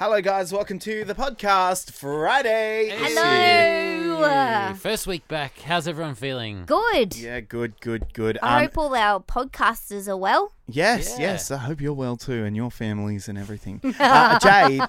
Hello, guys. Welcome to the podcast Friday. Hello. First week back. How's everyone feeling? Good. Yeah, good. I hope all our podcasters are well. Yes, Yeah. yes. I hope you're well too, and your families and everything. Jade,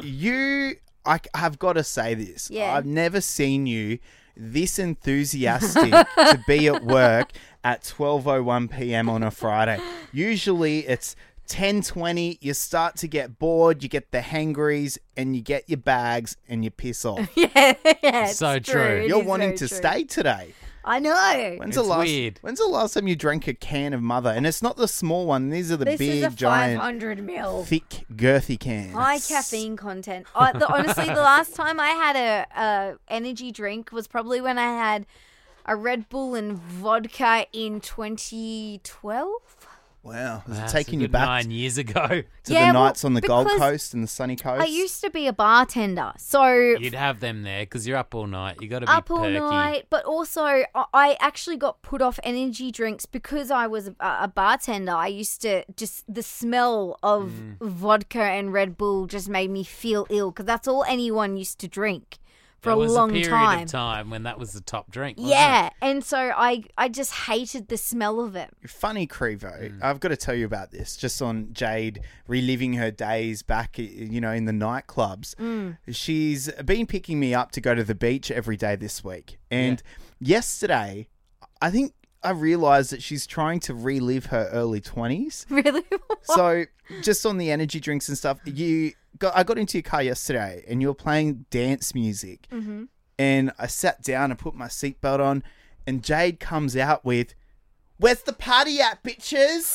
I have got to say this. Yeah. I've never seen you this enthusiastic to be at work at 12:01 p.m. on a Friday. Usually it's 10:20, you start to get bored, you get the hangries, and you get your bags and you piss off. Yeah, it's So true. It You're is wanting very to true. stay today. I know. When's It's weird. the last time you drank a can of Mother? And it's not the small one. These are the This is a big, giant, 500 ml. thick, girthy cans. High caffeine content. Honestly, the last time I had a energy drink was probably when I had a Red Bull and vodka in 2012. Wow. Is it That's taking a you good back 9 years ago. to Yeah, the well, nights on the Gold because Coast and the sunny coast? I used to be a bartender, so You'd have them there because you're up all night. You got to be up all perky. night, but also I actually got put off energy drinks because I was a bartender. I used to just, the smell of vodka and Red Bull just made me feel ill because that's all anyone used to drink for There a was long a period time. of time when that was the top drink. Wasn't Yeah, and so I just hated the smell of it. Funny, Crevo. I've got to tell you about this. Just on Jade reliving her days back, in the nightclubs. She's been picking me up to go to the beach every day this week. And yesterday, I think I realised that she's trying to relive her early 20s. Really? So just on the energy drinks and stuff, I got into your car yesterday and you were playing dance music. Mm-hmm. And I sat down and put my seatbelt on and Jade comes out with, "Where's the party at, bitches?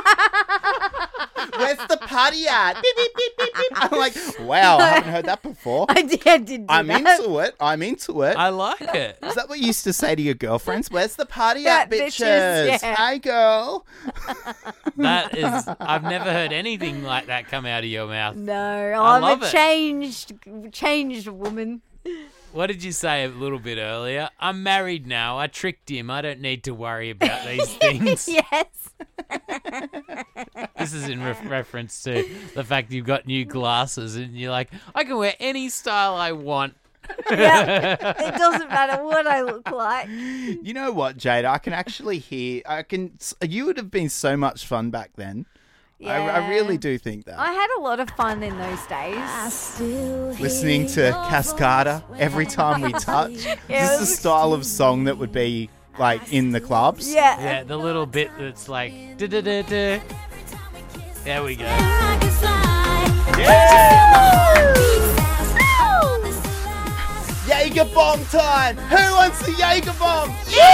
Where's the party at? Beep, beep, beep, beep, beep." I'm like, wow, I haven't heard that before. I did do I'm that. into it. I like it. Is that what you used to say to your girlfriends? "Where's the party Yeah, at, bitches? bitches, yeah. Hey, girl." That is, I've never heard anything like that come out of your mouth. No, I I'm love a it. changed woman. What did you say a little bit earlier? I'm married now. I tricked him. I don't need to worry about these things. Yes. This is in reference to the fact you've got new glasses and you're like, I can wear any style I want. Yep. It doesn't matter what I look like. You know what, Jade? I can actually hear. You would have been so much fun back then. I really do think that. I had a lot of fun in those days. Listening to Cascada every time we touch. Yeah, This is the style of song that would be like in the clubs. Yeah. Yeah, the little bit that's like, da-da-da-da. There we go. Jaeger bomb time! Who wants the Jaeger bomb?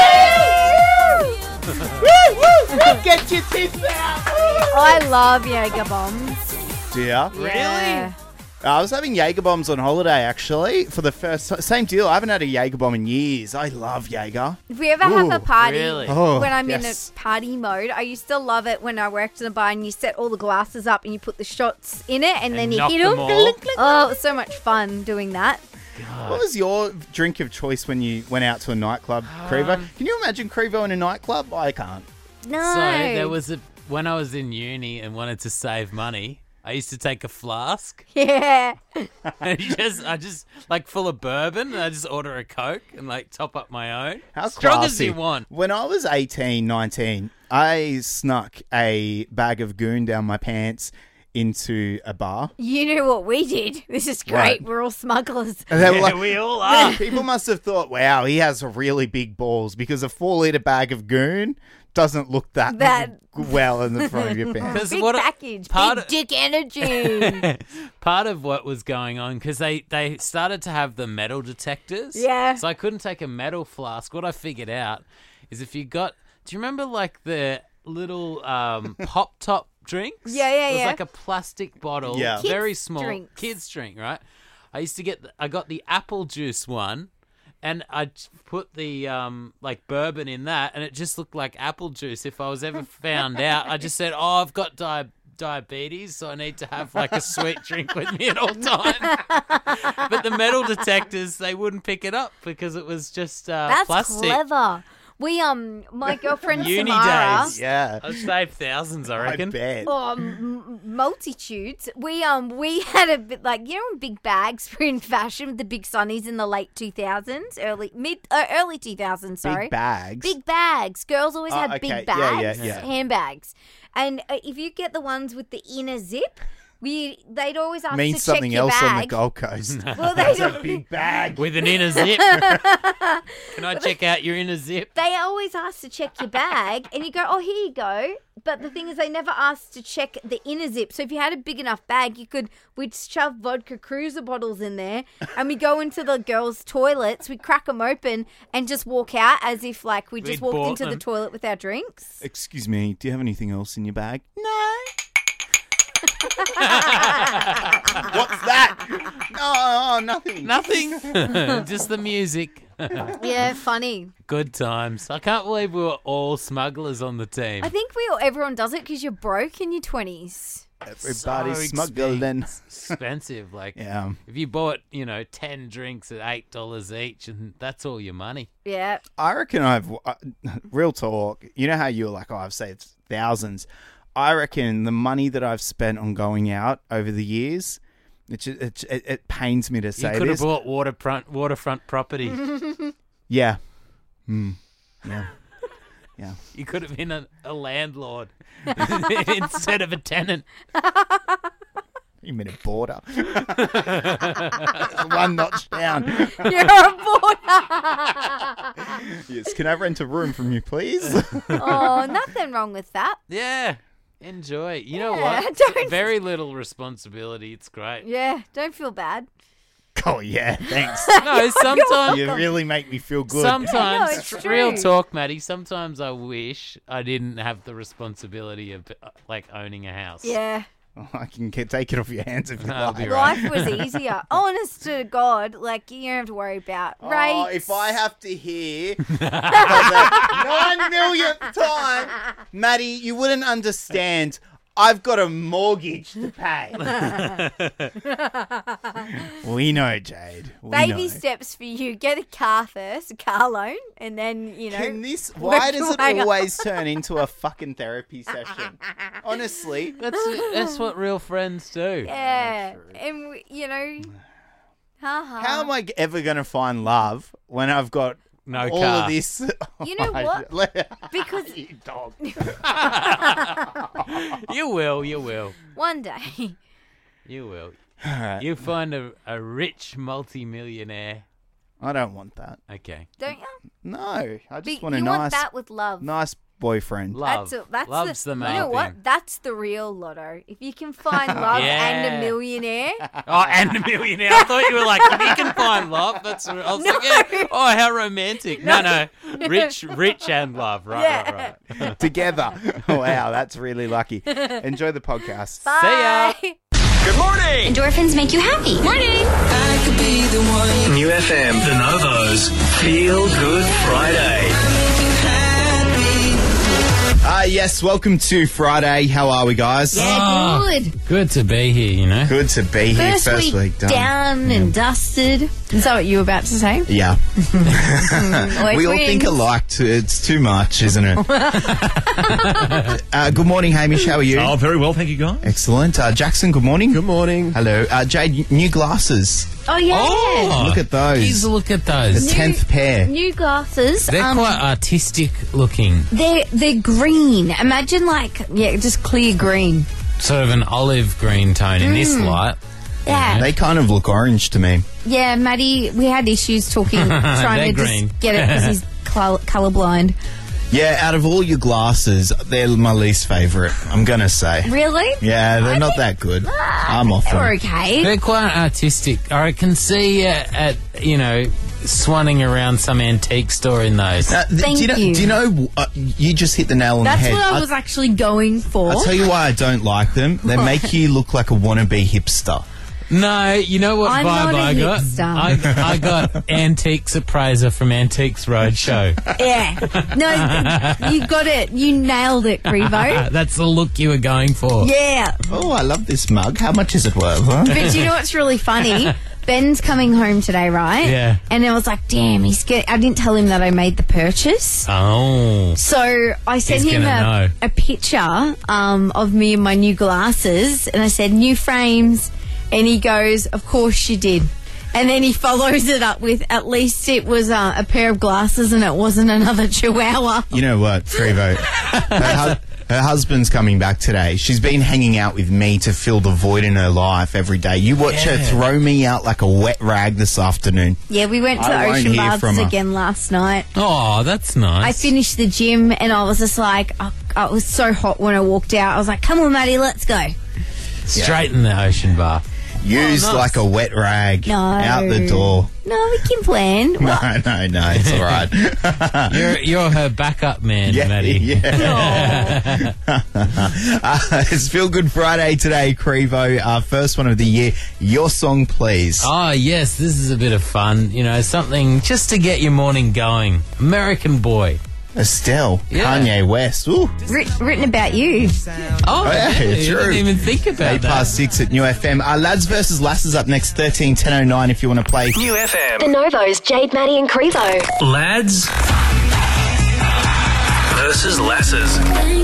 Woo, woo, woo. Get your tits out! I love Jaeger bombs. Do ya? Yeah. I was having Jaeger bombs on holiday actually for the first time. Same deal. I haven't had a Jaeger bomb in years. I love Jaeger. If we ever have Ooh, a party really? Oh, when I'm yes. in a party mode, I used to love it when I worked in a bar and you set all the glasses up and you put the shots in it and then you knock hit them them. all. Oh, it was so much fun doing that. What was your drink of choice when you went out to a nightclub, Crevo? Can you imagine Crevo in a nightclub? I can't. No. So there was when I was in uni and wanted to save money, I used to take a flask Yeah. and I just like full of bourbon and I just order a Coke and like top up my own. How Strong classy. as you want. When I was 18, 19, I snuck a bag of goon down my pants into a bar. You know what we did. This is great. What? We're all smugglers. And they were Yeah, like, we all are. people must have thought, wow, he has really big balls because a 4-litre bag of goon doesn't look that well in the front of your pants. 'Cause Big what- package. part Big of- dick energy. Part of what was going on, because they started to have the metal detectors. Yeah. So I couldn't take a metal flask. What I figured out is if you got... Do you remember like the little pop top drinks? Yeah, yeah, It was yeah. like a plastic bottle. Yeah. Very Kids' small. drinks. Kids drink, right? I got the apple juice one. And I put the like bourbon in that, and it just looked like apple juice. If I was ever found out, I just said, "Oh, I've got diabetes, so I need to have like a sweet drink with me at all times." But the metal detectors, they wouldn't pick it up because it was just That's plastic. clever. My girlfriend Uni Samara. days. Yeah. I've saved thousands, I I reckon. bet. Multitudes. We had a bit like, you know, when big bags were in fashion with the big sunnies in the late 2000s, early 2000s. Sorry, Big bags. Big bags. Girls always had okay. big bags, Yeah. handbags, and if you get the ones with the inner zip. They'd always ask Means to check something your else bag. on the Gold Coast. Well, they A big bag. With an inner zip. Can I check out your inner zip? They always ask to check your bag, and you go, "Oh, here you go." But the thing is, they never asked to check the inner zip. So if you had a big enough bag, we'd shove vodka cruiser bottles in there, and we go into the girls' toilets, we crack them open, and just walk out as if like we just We'd walked bought into the them. toilet with our drinks. Excuse me, do you have anything else in your bag? No. What's that? No, nothing. Nothing. Just the music. Yeah, funny. Good times. I can't believe we were all smugglers on the team. I think everyone does it because you're broke in your 20s. Everybody's So smuggling. expensive. Like, Yeah. if you bought, 10 drinks at $8 each, and that's all your money. Yeah. I reckon real talk, you know how you were like, oh, I've saved thousands. I reckon the money that I've spent on going out over the years, it pains me to You say could have this. bought waterfront property. Yeah. Yeah. Yeah. You could have been a landlord instead of a tenant. You mean a boarder? One notch down. You're a boarder. Yes. Can I rent a room from you, please? Oh, nothing wrong with that. Yeah. Enjoy. You know Yeah, what? don't- Very little responsibility. It's great. Yeah, don't feel bad. Oh, yeah. Thanks. No, sometimes... You really make me feel good. Sometimes, it's real true. talk, Maddie, sometimes I wish I didn't have the responsibility of, owning a house. Yeah. I can take it off your hands if you That'll like. be right. Life was easier. Honest to God, like you don't have to worry about rates. Oh, if I have to hear for the 9 millionth time, Maddie, you wouldn't understand. I've got a mortgage to pay. We know, Jade. We Baby know. steps for you. Get a car first, a car loan, and then, Why does your it way up. always turn into a fucking therapy session? Honestly. That's what real friends do. Yeah. And, haha. How am I ever going to find love when I've got No all car. of this? You know what? Because You dog. You will. one day, You will. All right. You find a rich multi-millionaire. I don't want that. Okay. don't you? No, I just want a you nice, want that with love. nice boyfriend. Love. That's Love's the main You know thing. what? That's the real lotto. If you can find love and Yeah. a millionaire, Oh, and a millionaire. I thought you were like, if you can find love, that's... I was like, yeah. Oh, how romantic. No. Rich and love. Right. Together. Wow, that's really lucky. Enjoy the podcast. bye. ya. Good morning. Endorphins make you happy. Morning. New FM. The Novos. Feel Good Friday. Yes, welcome to Friday. How are we, guys? Yeah, good. Good to be here, Good to be here. First week done. down and dusted. Is that what you were about to say? Yeah. Always We all wins. think alike. It's too much, isn't it? Good morning, Hamish. How are you? Oh, very well, thank you, guys. Excellent. Jackson, good morning. Good morning. Hello. Jade, new glasses. Oh, yeah. Oh, Look at those. Please look at The those. 10th pair. New glasses. They're quite artistic looking. They're green. Imagine just clear green. Sort of an olive green tone in this light. Yeah. They kind of look orange to me. Yeah, Maddie, we had issues trying They're to green. just get it because he's colourblind. Yeah, out of all your glasses, they're my least favourite, I'm going to say. Really? Yeah, they're not that good. I'm off They're them. okay. They're quite artistic. I can see at swanning around some antique store in those. Thank do you. you know, you just hit the nail on That's the head. what I was actually going for. I'll tell you why I don't like them. They make you look like a wannabe hipster. No, you know what I'm vibe not a I got? hipster. I got Antiques Appraiser from Antiques Roadshow. Yeah. No, you got it. You nailed it, Crevo. That's the look you were going for. Yeah. Oh, I love this mug. How much is it worth? Huh? But you know what's really funny? Ben's coming home today, right? Yeah. And I was like, damn, I didn't tell him that I made the purchase. Oh. So I sent He's him gonna know. a picture of me and my new glasses, and I said, new frames. And he goes, of course you did. And then he follows it up with, at least it was a pair of glasses and it wasn't another chihuahua. You know what, Frevo? Her husband's coming back today. She's been hanging out with me to fill the void in her life every day. You watch her throw me out like a wet rag this afternoon. Yeah, we went to I won't Ocean hear Baths from her. again last night. Oh, that's nice. I finished the gym and I was just like, it was so hot when I walked out. I was like, come on, Maddie, let's go. Straight in the ocean bath. Used nice. like a wet rag. No. Out the door. No, we can plan. No, it's all right. You're her backup man, Maddie. Yeah. It's Feel Good Friday today, Crevo. First one of the year. Your song, please. Oh, yes, this is a bit of fun. You know, something just to get your morning going. American Boy. Estelle, Yeah. Kanye West. Ooh. Written about you. Oh, yeah, you true. didn't even think about 6 at New FM. Lads versus Lasses up next, 13-1009 if you want to play. New FM. The Novos, Jade, Maddie and Crevo. Lads versus Lasses.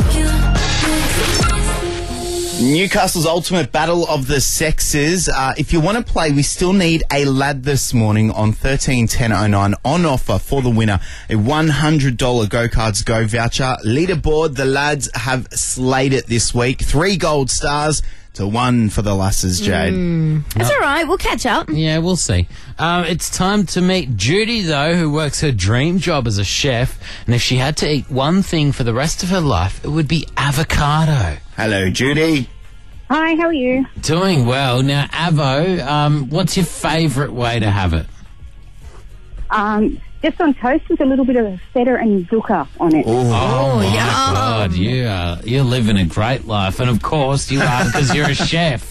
Newcastle's ultimate battle of the sexes. If you want to play, we still need a lad this morning on 13-1009 on offer for the winner. A $100 Go Cards Go voucher. Leaderboard, the lads have slayed it this week. 3 gold stars to 1 for the Lasses, Jade. That's all right. We'll catch up. Yeah, we'll see. It's time to meet Judy, though, who works her dream job as a chef. And if she had to eat one thing for the rest of her life, it would be avocado. Hello, Judy. Hi, how are you? Doing well. Now, Avo, what's your favourite way to have it? Just on toast with a little bit of feta and zucca on it. Oh, my yum. God. You're living a great life. And, of course, you are because you're a chef.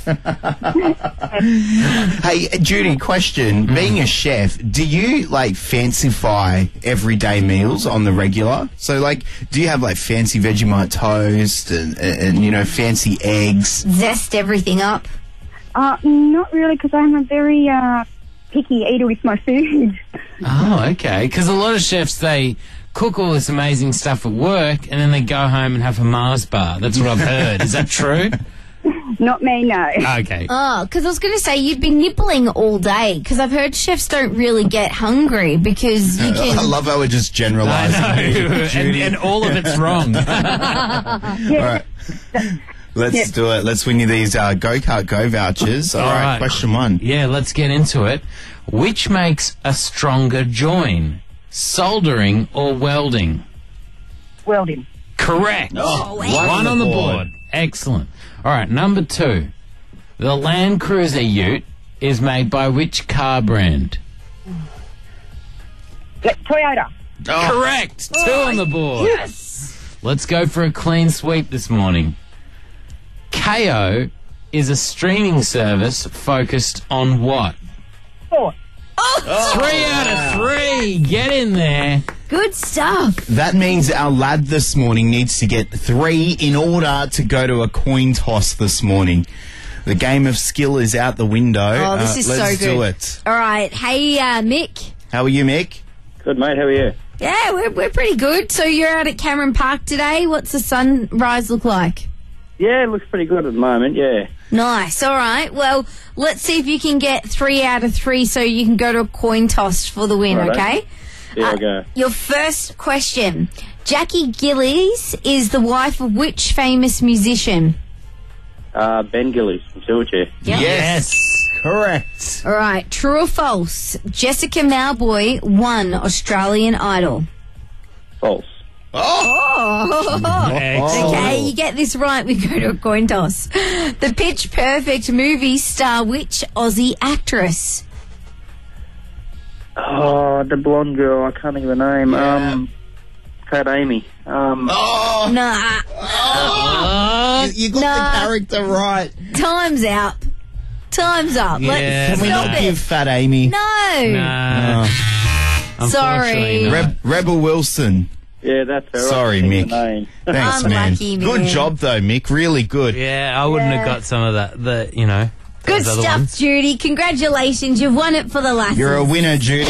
Hey, Judy, question. Being a chef, do you, fancify everyday meals on the regular? So, do you have, fancy Vegemite toast and fancy eggs? Zest everything up. Not really, because I'm a very picky eater with my food. Oh, okay. Because a lot of chefs, they cook all this amazing stuff at work and then they go home and have a Mars bar. That's what I've heard. Is that true? Not me, no. Okay. Oh, because I was going to say you'd be nibbling all day because I've heard chefs don't really get hungry because you I can... love how we're just generalising. and all of it's wrong. All right. Let's do it. Let's win you these Go-Kart Go vouchers. All right, question 1. Yeah, let's get into it. Which makes a stronger join? Soldering or welding? Welding. Correct. One on the board. Excellent. All right, number 2. The Land Cruiser Ute is made by which car brand? Toyota. Correct. 2 on the board. Yes. Let's go for a clean sweep this morning. KO is a streaming service focused on what? 4. 3 out of 3. Get in there. Good stuff. That means our lad this morning needs to get 3 in order to go to a coin toss this morning. The game of skill is out the window. Oh, this is let's so good. do it. All right. Hey, Mick. How are you, Mick? Good, mate. How are you? Yeah, we're pretty good. So you're out at Cameron Park today. What's the sunrise look like? Yeah, it looks pretty good at the moment, yeah. Nice. All right. Well, let's see if you can get 3 out of 3 so you can go to a coin toss for the win, Righto. okay? Here I go. Your first question. Jackie Gillies is the wife of which famous musician? Ben Gillies from Silverchair. Yep. Yes. Correct. All right. True or false? Jessica Mauboy won Australian Idol. False. Oh. Okay, you get this right, we go to a coin toss. The Pitch Perfect movie star which Aussie actress? Oh, the blonde girl. I can't think of her name. Fat Amy. Oh, Nah. you got Nah. the character right. Time's up. Time's up. Yeah, Let's Can we stop not it. give Fat Amy? No. Nah. Sorry. Unfortunately, no. Rebel Wilson. Yeah, that's her. Sorry, I can't Mick. think of her name. Thanks, man. Unlucky, Good man. job, though, Mick. Really good. Yeah, I wouldn't have got some of that. The Good those other stuff, ones. Judy. Congratulations. You've won it for the lasses. You're a winner, Judy.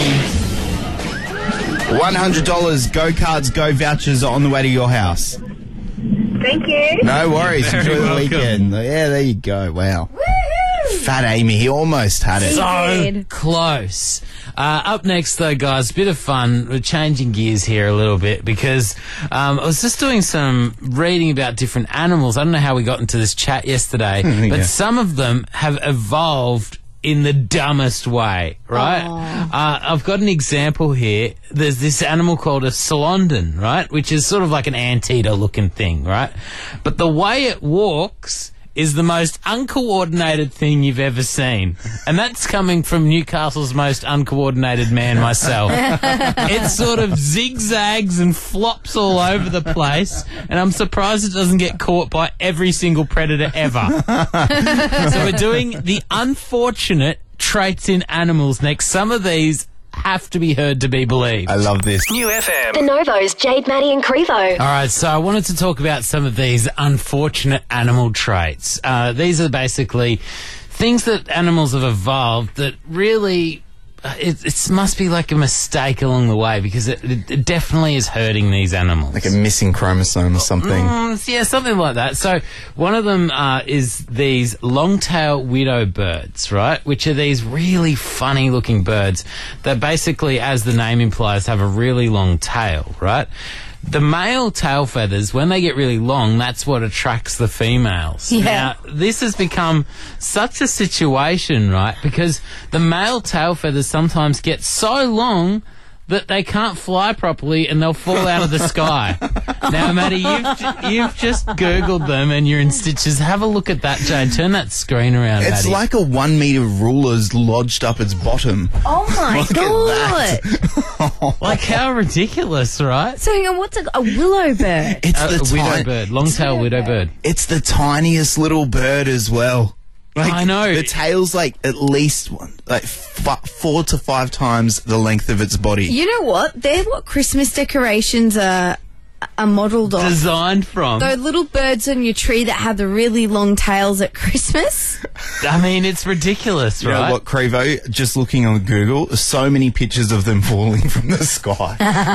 $100 Go Cards Go vouchers on the way to your house. Thank you. No worries. Very Enjoy the welcome. weekend. Yeah, there you go. Wow. Fat Amy, he almost had it. So Good. close. Up next, though, guys, bit of fun. We're changing gears here a little bit because I was just doing some reading about different animals. I don't know how we got into this chat yesterday, but Yeah. some of them have evolved in the dumbest way, right? I've got an example here. There's this animal called a Solondon, right, which is sort of like an anteater-looking thing, right? But the way it walks is the most uncoordinated thing you've ever seen. And that's coming from Newcastle's most uncoordinated man myself. It sort of zigzags and flops all over the place, and I'm surprised it doesn't get caught by every single predator ever. So we're doing the unfortunate traits in animals next. Some of these have to be heard to be believed. I love this. New FM. The Novos, Jade, Maddie and Crevo. All right, so I wanted to talk about some of these unfortunate animal traits. These are basically things that animals have evolved that really it must be like a mistake along the way because it definitely is hurting these animals. Like a missing chromosome or something. Yeah, something like that. So one of them is these long-tail widow birds, right? Which are these really funny-looking birds that basically, as the name implies, have a really long tail, right? The male tail feathers, when they get really long, that's what attracts the females. Yeah. Now, this has become such a situation, right? Because the male tail feathers sometimes get so long that they can't fly properly and they'll fall out of the sky. Now, Maddie, you've just Googled them and you're in stitches. Have a look at that, Jane. Turn that screen around, It's Maddie. like a 1 meter ruler's lodged up its bottom. Oh my Look at god! Like, how ridiculous, right? So hang on, what's a willow bird? It's A the widow bird, long-tail widow bird. It's the tiniest little bird as well. Like, I know. The tail's like at least 4 to 5 times the length of its body. You know what? They're what Christmas decorations are modelled on. Designed from. Those little birds on your tree that have the really long tails at Christmas. I mean, it's ridiculous, You right? know what, Crevo? Just looking on Google, so many pictures of them falling from the sky.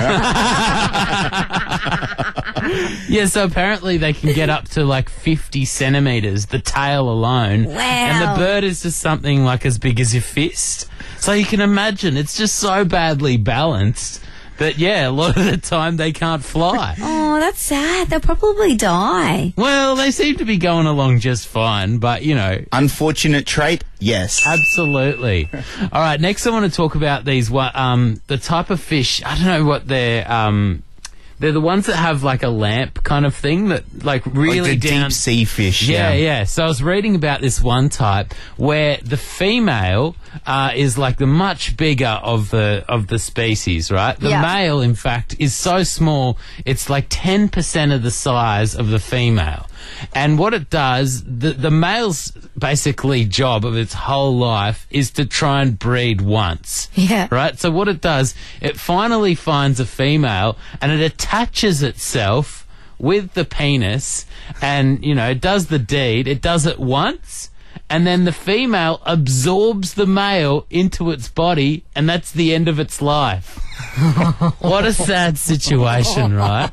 Yeah, so apparently they can get up to like 50 centimetres, the tail alone. Wow. And the bird is just something like as big as your fist. So you can imagine, it's just so badly balanced that, yeah, a lot of the time they can't fly. Oh, that's sad. They'll probably die. Well, they seem to be going along just fine, but, you know, Unfortunate trait? Yes. absolutely. All right, next I want to talk about these, the type of fish, I don't know what they're the ones that have like a lamp kind of thing that like really Like the down. deep sea fish. Yeah. So I was reading about this one type where the female is like the much bigger of the species, right? The Yeah. male, in fact, is so small it's like 10% of the size of the female. And what it does, the male's basically job of its whole life is to try and breed once. Yeah. Right? So what it does, it finally finds a female and it attaches itself with the penis and, you know, it does the deed. It does it once and then the female absorbs the male into its body and that's the end of its life. What a sad situation, right?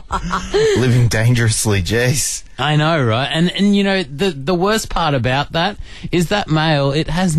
Living dangerously, jeez. I know, right? And you know, the worst part about that is that male, it has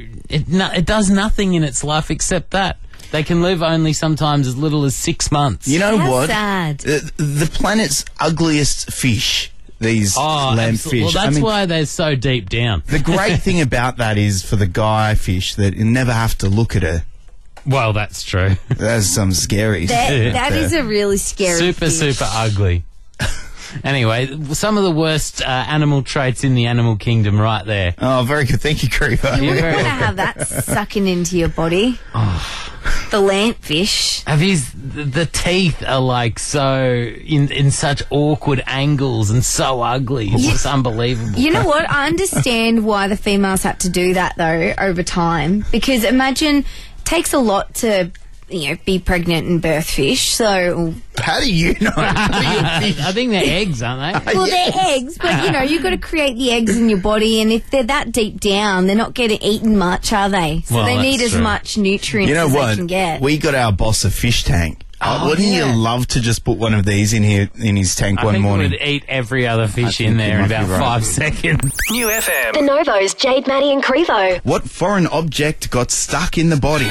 it does nothing in its life except that. They can live only sometimes as little as 6 months. You know How what? sad. The planet's ugliest fish, these lampfish. Well, that's why they're so deep down. The great thing about that is for the guy fish that you never have to look at her. Well, that's true. That's some scary That is a really scary fish. Super ugly. Anyway, some of the worst animal traits in the animal kingdom right there. Oh, very good. Thank you, Creeper. You You're wouldn't very want to have that sucking into your body. The lampfish. The teeth are like so in such awkward angles and so ugly. It's just unbelievable. You know what? I understand why the females had to do that though over time. Because imagine, it takes a lot to be pregnant and birth fish. So, How do you know? I think they're eggs, aren't they? well, they're eggs, but you've got to create the eggs in your body, and if they're that deep down, they're not getting eaten much, are they? So Well, they need that's as true. much nutrients You know as what? they can get. We got our boss a fish tank. Wouldn't you love to just put one of these in his tank I one think morning? we would eat every other fish in think there you in might be about right. 5 seconds. New FM. The Novo's Jade, Maddie and Crevo. What foreign object got stuck in the body?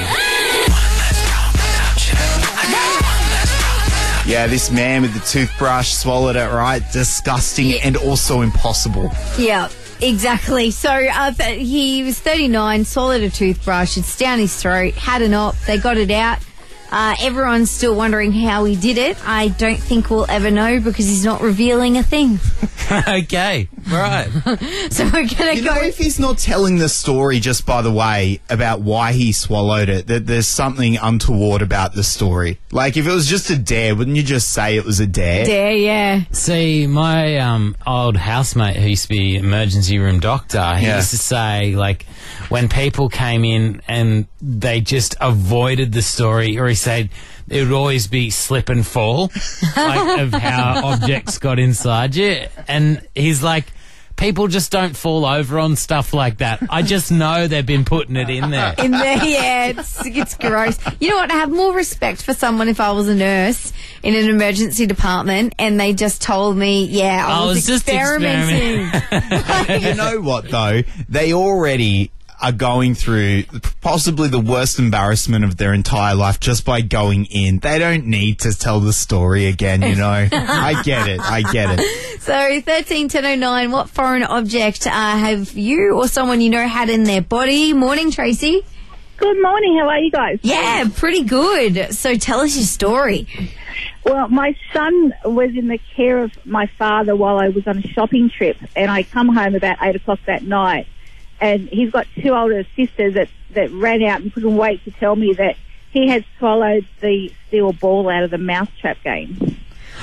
Yeah, this man with the toothbrush swallowed it, right? Disgusting and also impossible. Yeah, exactly. So he was 39, swallowed a toothbrush, it's down his throat, had an op, they got it out. Everyone's still wondering how he did it. I don't think we'll ever know because he's not revealing a thing. Okay, right. So we're going to You go... know, if he's not telling the story just by the way about why he swallowed it, that there's something untoward about the story. Like, if it was just a dare, wouldn't you just say it was a dare? Dare, yeah. See, my old housemate who used to be emergency room doctor, he Yeah. used to say, like, when people came in and they just avoided the story, or he said it would always be slip and fall, like, of how objects got inside you. And he's like, people just don't fall over on stuff like that. I just know they've been putting it in there. In there, yeah, it's gross. You know what? I have more respect for someone if I was a nurse in an emergency department and they just told me, yeah, I was just experimenting. You know what, though? They already are going through possibly the worst embarrassment of their entire life just by going in. They don't need to tell the story again, you know. I get it. So 13-1009, what foreign object have you or someone you know had in their body? Morning, Tracy. Good morning. How are you guys? Yeah, pretty good. So tell us your story. Well, my son was in the care of my father while I was on a shopping trip, and I come home about 8 o'clock that night, and he's got 2 older sisters that ran out and couldn't wait to tell me that he had swallowed the steel ball out of the mousetrap game.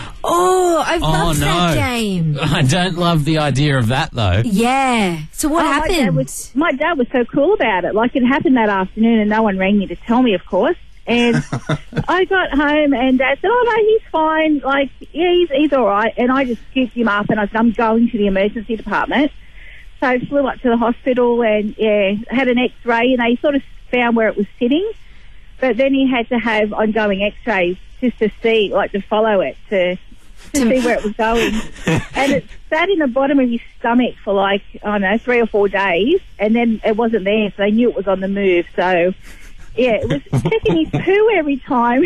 Oh, I love no. that game. I don't love the idea of that, though. Yeah. So what happened? My dad was so cool about it. Like, it happened that afternoon, and no one rang me to tell me, of course. And I got home, and Dad said, "Oh no, he's fine. Like, yeah, he's all right." And I just scooped him up, and I said, "I'm going to the emergency department." So I flew up to the hospital and, had an X-ray, and they sort of found where it was sitting. But then he had to have ongoing X-rays just to see, like, to follow it, to see where it was going. And it sat in the bottom of his stomach for, like, I don't know, 3 or 4 days, and then it wasn't there, so they knew it was on the move. So, yeah, it was checking his poo every time.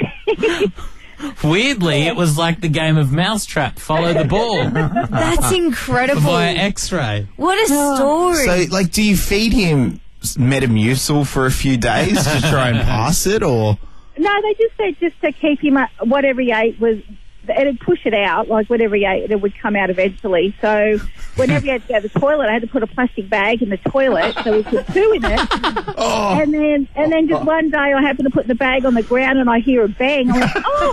Weirdly, it was like the game of Mousetrap, follow the ball That's incredible. via X-ray. What a story. So, like, do you feed him Metamucil for a few days to try and pass it, or? No, they just said just to keep him up, whatever he ate was, it'd push it out, like whatever he ate, it would come out eventually. So whenever he had to go to the toilet, I had to put a plastic bag in the toilet so we could poo in it. And then just one day I happened to put the bag on the ground and I hear a bang. I'm like,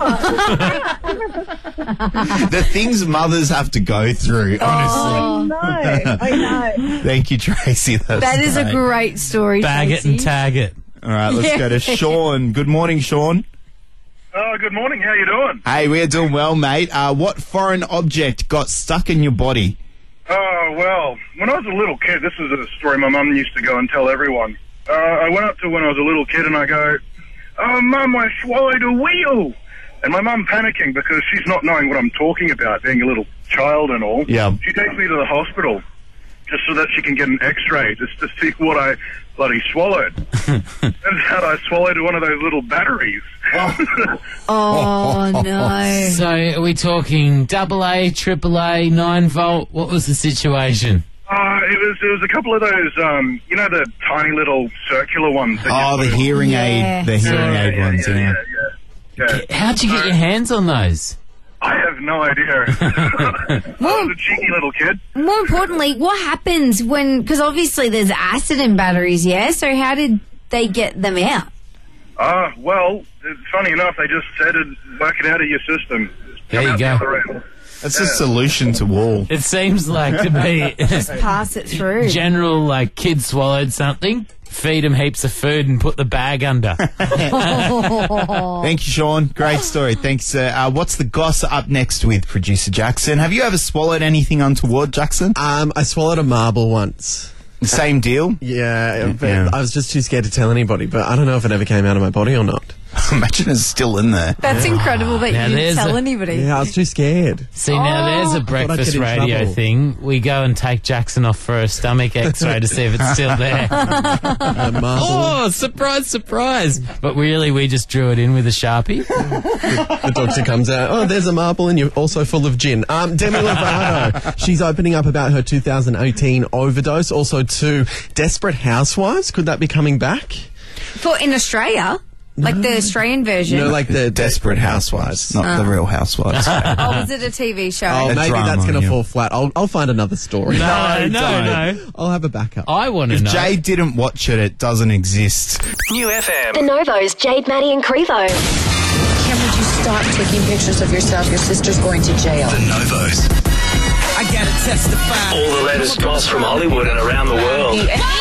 oh! The things mothers have to go through, honestly. I know. Thank you, Tracy. That is a great story, Bag it Tracy. and tag it. All right, let's go to Sean. Good morning, Sean. Good morning. How you doing? Hey, we're doing well, mate. What foreign object got stuck in your body? Oh, well, when I was a little kid, this is a story my mum used to go and tell everyone. I went up to when I was a little kid and I go, "Oh, Mum, I swallowed a wheel." And my mum panicking because she's not knowing what I'm talking about, being a little child and all. Yeah. She takes me to the hospital just so that she can get an X-ray just to see what I bloody swallowed. Turns out I swallowed one of those little batteries. Oh, no. So are we talking AA, AAA, 9-volt? What was the situation? It was a couple of those, you know, the tiny little circular ones. That Oh, the hearing aid, the hearing aid ones. Yeah. How'd you get your hands on those? I have no idea. I was a cheeky little kid. More importantly, what happens when, because obviously there's acid in batteries, yeah? So how did they get them out? Well, it's funny enough, they just said it'd work it out of your system. There you go. That's a solution to all. It seems like to be Pass it through. general, like, kid swallowed something. feed him heaps of food and put the bag under. Thank you, Sean. Great story. Thanks. What's the gossip up next with producer Jackson? Have you ever swallowed anything untoward, Jackson? I swallowed a marble once. Same deal? Yeah, but I was just too scared to tell anybody, but I don't know if it ever came out of my body or not. Imagine it's still in there. That's incredible that Now you didn't there's tell a- anybody. Yeah, I was too scared. See, now there's a I'd breakfast get in radio trouble. thing. We go and take Jackson off for a stomach x-ray to see if it's still there. A marble. Oh, surprise, surprise. But really, we just drew it in with a Sharpie. The doctor comes out, oh, there's a marble and you're also full of gin. Demi Lovato, she's opening up about her 2018 overdose. Also to Desperate Housewives. Could that be coming back? For in Australia, like the Australian version. You know, like the Desperate Housewives, not the Real Housewives. Oh, was it a TV show? Oh, A maybe drama, that's going to yeah. fall flat. I'll find another story. No. I'll have a backup. I want to If know. Jade didn't watch it, it doesn't exist. New FM. The Novos, Jade, Maddie and Crevo. Kim, would you stop taking pictures of yourself? Your sister's going to jail. The Novos. I gotta testify. All the latest goss from Hollywood and around the world.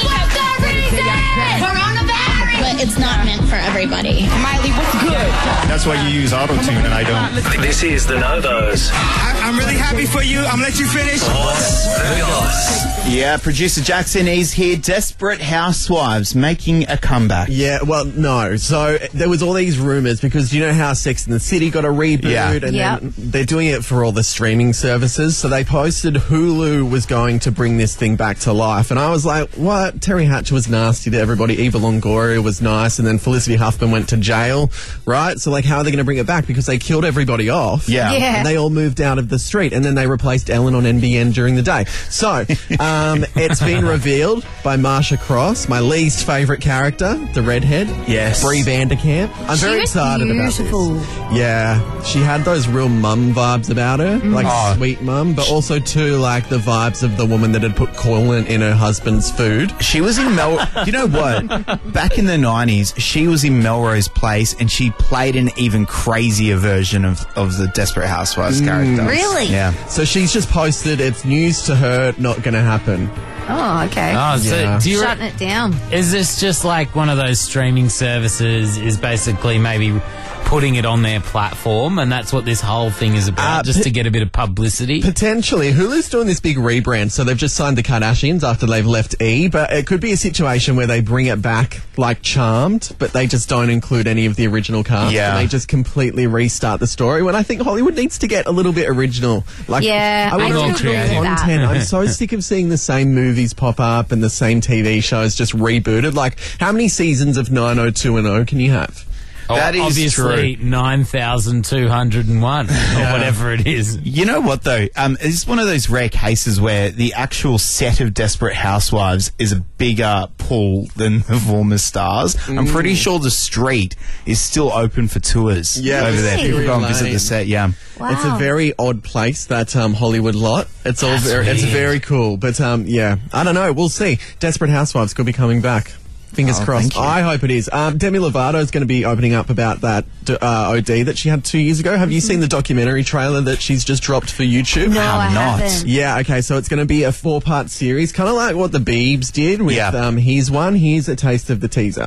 But it's not meant for everybody. Miley, what's good? That's why you use auto-tune and I don't. This is The Novos. I'm really happy for you. I'm gonna let you finish. What's the goss? Yeah, producer Jackson is here. Desperate Housewives making a comeback. Yeah, well, no. So there was all these rumours because you know how Sex and the City got a reboot Yeah. and Yep. then they're doing it for all the streaming services. So they posted Hulu was going to bring this thing back to life. And I was like, what? Terry Hatcher was nasty to everybody. Eva Longoria was nice. And then Felicity Huffman went to jail, right? So like, how are they going to bring it back? Because they killed everybody off. Yeah. Yeah. And they all moved out of the street. And then they replaced Ellen on NBN during the day. So it's been revealed by Marsha Cross, my least favourite character, the redhead. Yes. Bree Vanderkamp. I'm She very was excited beautiful. about this. Yeah. She had those real mum vibes about her, like sweet mum, but also too like the vibes of the woman that had put coolant in her husband's food. She was in You know what? Back in the 90s, she was in Melrose Place and she played an even crazier version of the Desperate Housewives character. Really? Yeah. So she's just posted, it's news to her, not going to happen. Oh, okay. Oh, so Yeah. do you Shutting it down. is this just like one of those streaming services is basically maybe putting it on their platform and that's what this whole thing is about, just to get a bit of publicity? Potentially. Hulu's doing this big rebrand, so they've just signed the Kardashians after they've left E, but it could be a situation where they bring it back like Charmed, but they just don't include any of the original cast. Yeah. And they just completely restart the story, when I think Hollywood needs to get a little bit original. Like, Yeah, I want I do original agree with that. content. I'm so sick of seeing the same movies pop up and the same TV shows just rebooted. Like, how many seasons of 90210 can you have? That is Obviously, true. 9,201 or whatever it is. You know what though? It's one of those rare cases where the actual set of Desperate Housewives is a bigger pull than the former stars. I'm pretty sure the street is still open for tours Yeah, over there. really? People go and visit Lane. the set. Yeah. Wow. It's a very odd place, that Hollywood lot. It's all it's very cool. But yeah, I don't know. We'll see. Desperate Housewives could be coming back. Fingers Oh, crossed. thank you. I hope it is. Demi Lovato is going to be opening up about that OD that she had 2 years ago. Have you seen the documentary trailer that she's just dropped for YouTube? No, I not. haven't. Yeah, okay, so it's going to be a 4-part series, kind of like what the Biebs did with Yeah. his one. Here's a taste of the teaser.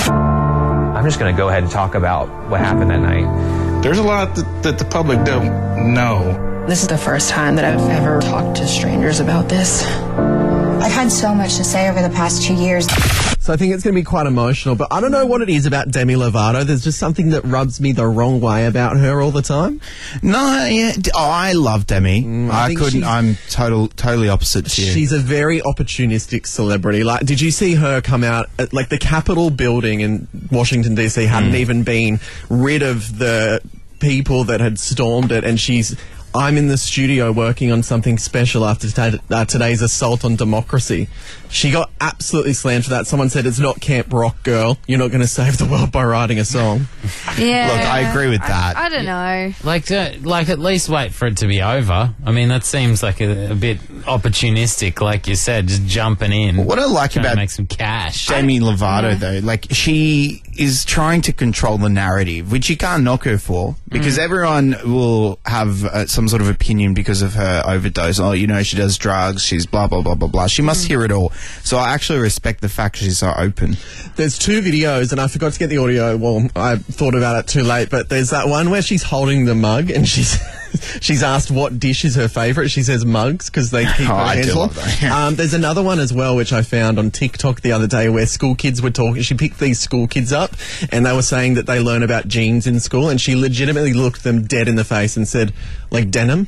I'm just going to go ahead and talk about what happened that night. There's a lot that the public don't know. This is the first time that I've ever talked to strangers about this. I've had so much to say over the past 2 years. So I think it's going to be quite emotional, but I don't know what it is about Demi Lovato. There's just something that rubs me the wrong way about her all the time. No, yeah. I love Demi. I I think couldn't. she's- I'm totally opposite to you. She's a very opportunistic celebrity. Like, did you see her come out at, like, the Capitol building in Washington, D.C. hadn't even been rid of the people that had stormed it, and I'm in the studio working on something special after today's assault on democracy. She got absolutely slammed for that. Someone said, it's not Camp Rock, girl. You're not going to save the world by writing a song. Yeah. Look, I agree with that. I don't know. Like at least wait for it to be over. I mean, that seems like a bit opportunistic, like you said, just jumping in. What I like trying to about make some cash. Demi Lovato, though, like, she is trying to control the narrative, which you can't knock her for, because everyone will have some some sort of opinion because of her overdose. Oh, you know, she does drugs, she's blah, blah, blah, blah, blah. She must hear it all. So I actually respect the fact she's so open. There's 2 videos, and I forgot to get the audio. Well, I thought about it too late, but there's that one where she's holding the mug, and she's asked what dish is her favourite. She says mugs because they keep her I hands do full. love that, yeah. There's another one as well, which I found on TikTok the other day, where school kids were talking. She picked these school kids up, and they were saying that they learn about jeans in school, and she legitimately looked them dead in the face and said, like, denim?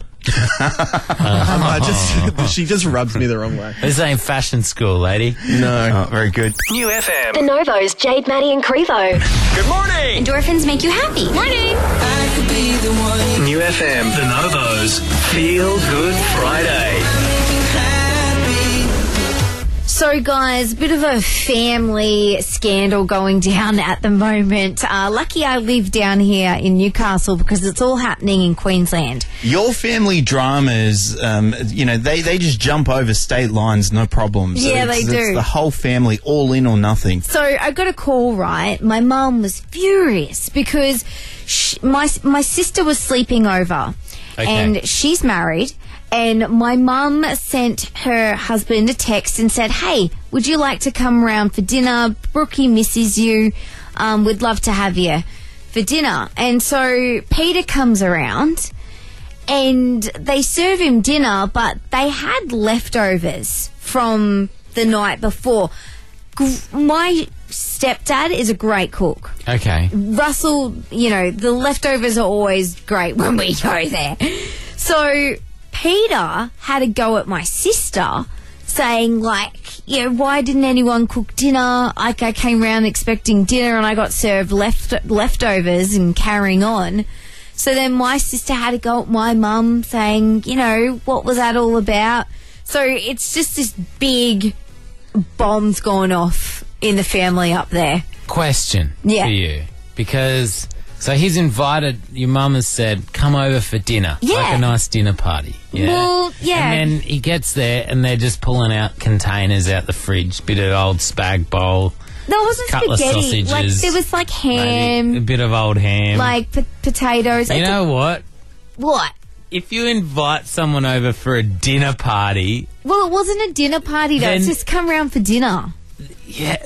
She just rubs me the wrong way. This ain't fashion school, lady. No. Very good. New FM. The Novos, Jade, Maddie and Crevo. Good morning. Endorphins make you happy. Morning. New FM. The Novos. Feel Good Friday. So, guys, a bit of a family scandal going down at the moment. Lucky I live down here in Newcastle because it's all happening in Queensland. Your family dramas, you know, they just jump over state lines, no problems. Yeah, they do. It's the whole family, all in or nothing. So I got a call, right? My mum was furious because my sister was sleeping over, and she's married. And my mum sent her husband a text and said, hey, would you like to come round for dinner? Brookie misses you. We'd love to have you for dinner. And so Peter comes around and they serve him dinner, but they had leftovers from the night before. My stepdad is a great cook. Okay. Russell, you know, the leftovers are always great when we go there. So Peter had a go at my sister, saying, like, you know, why didn't anyone cook dinner? Like, I came round expecting dinner and I got served leftovers and carrying on. So then my sister had a go at my mum, saying, you know, what was that all about? So it's just this big bomb's gone off in the family up there. Question for you. Because... So he's invited, your mum has said, come over for dinner. Yeah. Like a nice dinner party. Yeah. Well, yeah. And then he gets there and they're just pulling out containers out the fridge. Bit of old spag bowl. There wasn't couple of spaghetti. sausages. Like, there was like ham. Maybe a bit of old ham. Like potatoes. You know what? What? If you invite someone over for a dinner party... Well, it wasn't a dinner party, though. It's just come round for dinner. Yeah,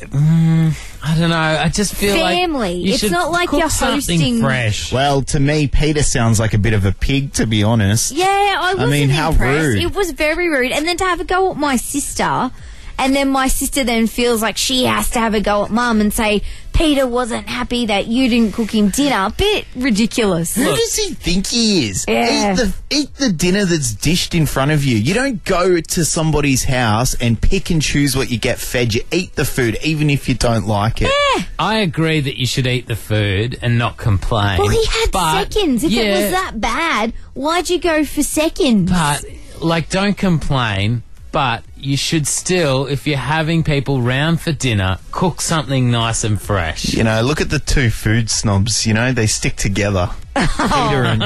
I don't know. I just feel family. Like you it's should not like cook you're something hosting fresh. Well, to me, Peter sounds like a bit of a pig, to be honest. Yeah, I wasn't mean, how impressed. rude. It was very rude. And then to have a go at my sister, and then my sister then feels like she has to have a go at mum and say, Peter wasn't happy that you didn't cook him dinner. A bit ridiculous. Who does he think he is? Yeah. Eat the dinner that's dished in front of you. You don't go to somebody's house and pick and choose what you get fed. You eat the food, even if you don't like it. Yeah. I agree that you should eat the food and not complain. Well, he had seconds. If it was that bad, why'd you go for seconds? But, like, don't complain. But you should still, if you're having people round for dinner, cook something nice and fresh. You know, look at the two food snobs. You know, they stick together. Peter and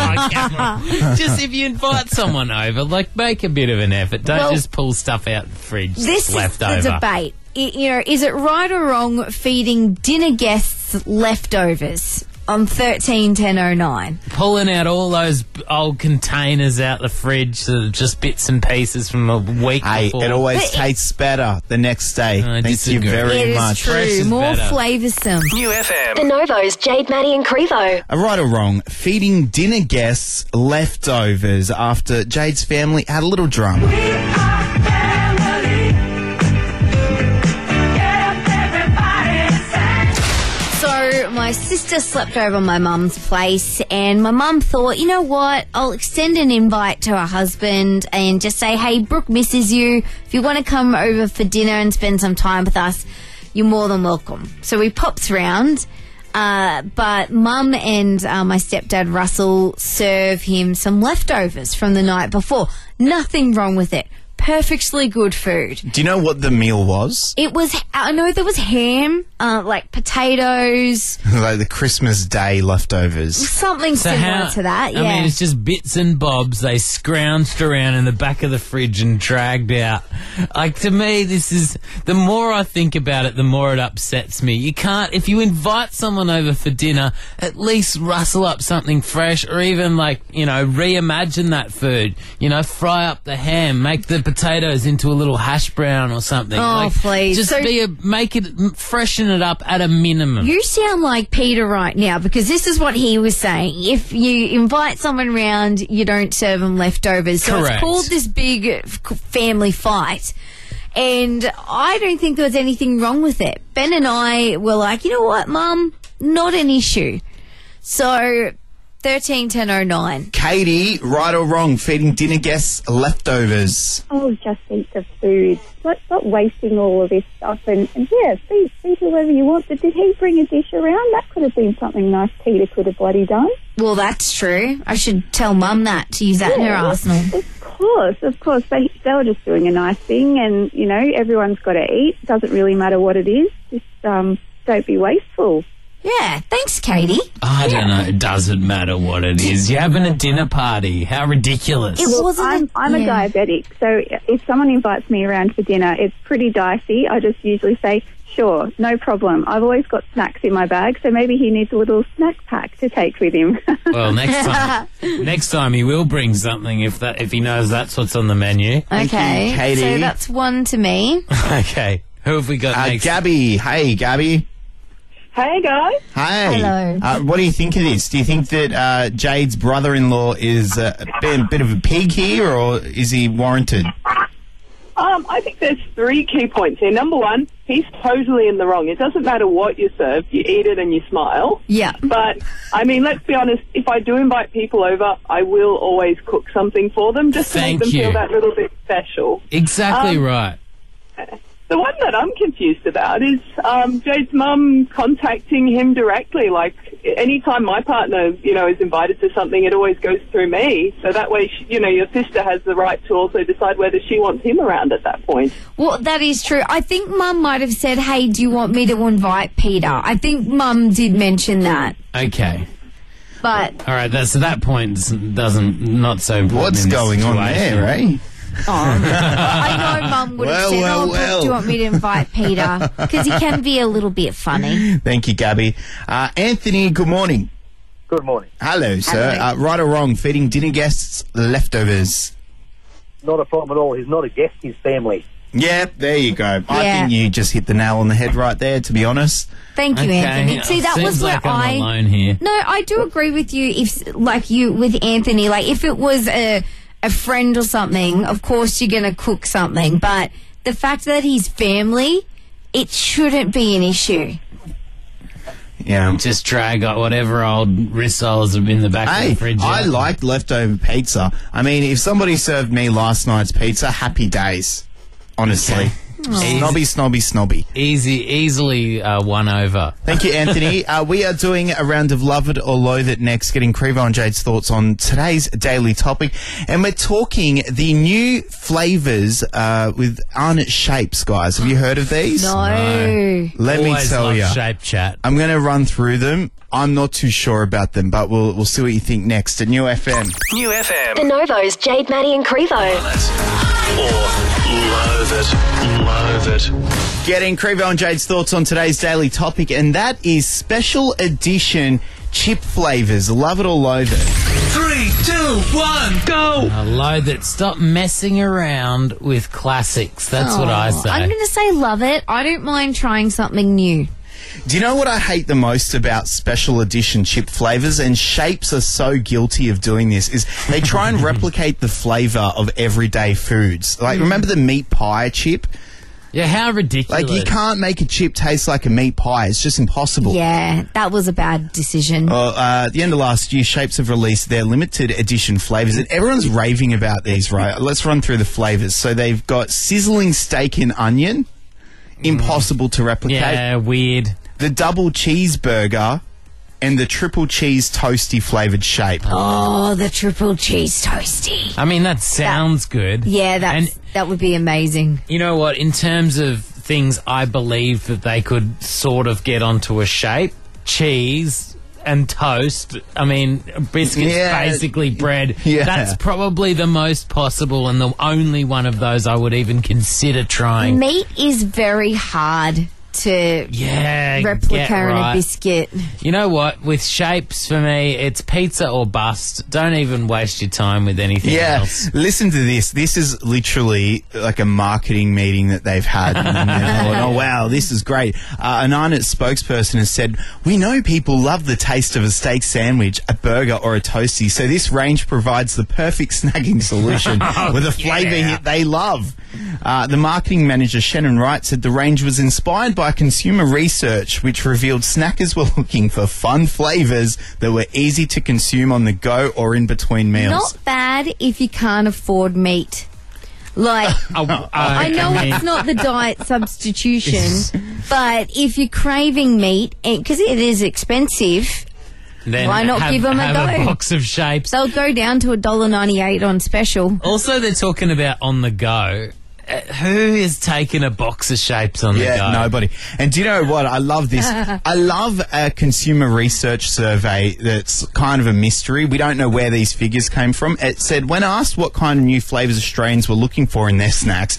Crevo. Just if you invite someone over, like, make a bit of an effort. Don't Well, just pull stuff out the fridge This left is over. the debate. You know, is it right or wrong feeding dinner guests leftovers on 13-10-09? Pulling out all those old containers out the fridge, just bits and pieces from a week before. It always tastes better the next day. I Thank you disagree. very It is much. true. More flavoursome. New FM. The Novos, Jade, Maddie and Crevo. Right or wrong, feeding dinner guests leftovers after Jade's family had a little drama. So my sister slept over my mum's place, and my mum thought, you know what, I'll extend an invite to her husband and just say, hey, Brooke misses you. If you want to come over for dinner and spend some time with us, you're more than welcome. So we pops round, but mum and my stepdad Russell serve him some leftovers from the night before. Nothing wrong with it. perfectly good food. Do you know what the meal was? It was, I know there was ham, like potatoes, Like the Christmas Day leftovers. something similar to that, yeah. I mean, it's just bits and bobs they scrounged around in the back of the fridge and dragged out. Like, to me, this is, the more I think about it, the more it upsets me. You can't, if you invite someone over for dinner, at least rustle up something fresh, or even, like, you know, reimagine that food. You know, fry up the ham, make the potatoes into a little hash brown or something. Oh, like, please. Just So- freshen it up at a minimum. You sound like Peter right now, because this is what he was saying. If you invite someone round, you don't serve them leftovers. So Correct. it's called this big family fight. And I don't think there was anything wrong with it. Ben and I were like, you know what, Mum? Not an issue. So 13-10-09. Katie, right or wrong, feeding dinner guests leftovers? Oh, just eat the food. Stop wasting all of this stuff. And yeah, feed whoever you want. But did he bring a dish around? That could have been something nice Peter could have bloody done. Well, that's true. I should tell Mum that, to use that in her arsenal. Of course. They were just doing a nice thing, and, you know, everyone's got to eat. It doesn't really matter what it is. Just don't be wasteful. Yeah, thanks, Katie. I don't know. It doesn't matter what it is. You're having a dinner party. How ridiculous. I'm a diabetic, so if someone invites me around for dinner, it's pretty dicey. I just usually say, sure, no problem. I've always got snacks in my bag, so maybe he needs a little snack pack to take with him. Well, next time he will bring something if he knows that's what's on the menu. Okay, Katie. so that's one to me. Okay, who have we got next? Gabby. Hey, Gabby. Hey, guys. Hey. Hello. What do you think of this? Do you think that Jade's brother-in-law is a bit of a pig here, or is he warranted? I think there's three key points here. Number one, he's totally in the wrong. It doesn't matter what you serve, you eat it and you smile. Yeah. But, I mean, let's be honest, if I do invite people over, I will always cook something for them just to make them feel that little bit special. Exactly right. The one that I'm confused about is Jade's mum contacting him directly. Like, anytime my partner, you know, is invited to something, it always goes through me. So that way, you know, your sister has the right to also decide whether she wants him around at that point. Well, that is true. I think Mum might have said, hey, do you want me to invite Peter? I think Mum did mention that. Okay. But All right, so that point not so important. What's in this going on situation. there, eh? I know Mum would have said, well. do you want me to invite Peter? Because he can be a little bit funny. Thank you, Gabby. Anthony, good morning. Good morning. Hello, sir. Hello. Right or wrong, feeding dinner guests leftovers? Not a problem at all. He's not a guest, he's family. Yeah, there you go. I Yeah. think you just hit the nail on the head right there, to be honest. Thank you, Okay. Anthony. See, that Seems was where like I'm alone here. No, I do agree with you. If, like you with Anthony, like if it was a friend or something, of course you're going to cook something. But the fact that he's family, it shouldn't be an issue. Yeah. Just drag out whatever old rissoles have been in the back of the fridge. I out. like leftover pizza. I mean, if somebody served me last night's pizza, happy days. Honestly. Snobby. Easily won over. Thank you, Anthony. We are doing a round of Love It or Loathe It next, getting Crevo and Jade's thoughts on today's daily topic. And we're talking the new flavours with Arnott Shapes, guys. Have you heard of these? No. Let me Always tell love you. shape chat. I'm going to run through them. I'm not too sure about them, but we'll see what you think next at New FM. New FM. The Novos, Jade, Maddie and Crevo. Or loathe it. Loathe it. Getting Crevo and Jade's thoughts on today's daily topic, and that is special edition chip flavours. Love it or loathe it. 3, 2, 1, go! I loathe it. Stop messing around with classics. That's what I say. I'm going to say love it. I don't mind trying something new. Do you know what I hate the most about special edition chip flavours? And Shapes are so guilty of doing this, is they try and replicate the flavour of everyday foods. Like, remember the meat pie chip? Yeah, how ridiculous. Like, you can't make a chip taste like a meat pie. It's just impossible. Yeah, that was a bad decision. Well, at the end of last year, Shapes have released their limited edition flavours, and everyone's raving about these, right? Let's run through the flavours. So they've got sizzling steak and onion, impossible to replicate. Yeah, weird. The double cheeseburger, and the triple cheese toasty flavoured shape. Oh, the triple cheese toasty. I mean, that sounds good. Yeah, that would be amazing. You know what? In terms of things I believe that they could sort of get onto a shape, cheese and toast. I mean, biscuits, basically bread. Yeah. That's probably the most possible and the only one of those I would even consider trying. Meat is very hard to replica in a biscuit. You know what? With shapes, for me, it's pizza or bust. Don't even waste your time with anything else. Listen to this. This is literally like a marketing meeting that they've had. And they're thought, oh, wow, this is great. An Arnott spokesperson has said, we know people love the taste of a steak sandwich, a burger or a toasty, so this range provides the perfect snacking solution with a flavour hit they love. The marketing manager, Shannon Wright, said the range was inspired by consumer research, which revealed snackers were looking for fun flavours that were easy to consume on the go or in between meals. Not bad if you can't afford meat. Like, I know it's not the diet substitution, but if you're craving meat, because it is expensive, then why not give them a go? A box of shapes. They'll go down to $1.98 on special. Also, they're talking about on the go. Who is taking a box of shapes on the go? Yeah, nobody. And do you know what? I love this. I love a consumer research survey that's kind of a mystery. We don't know where these figures came from. It said, when asked what kind of new flavours Australians were looking for in their snacks,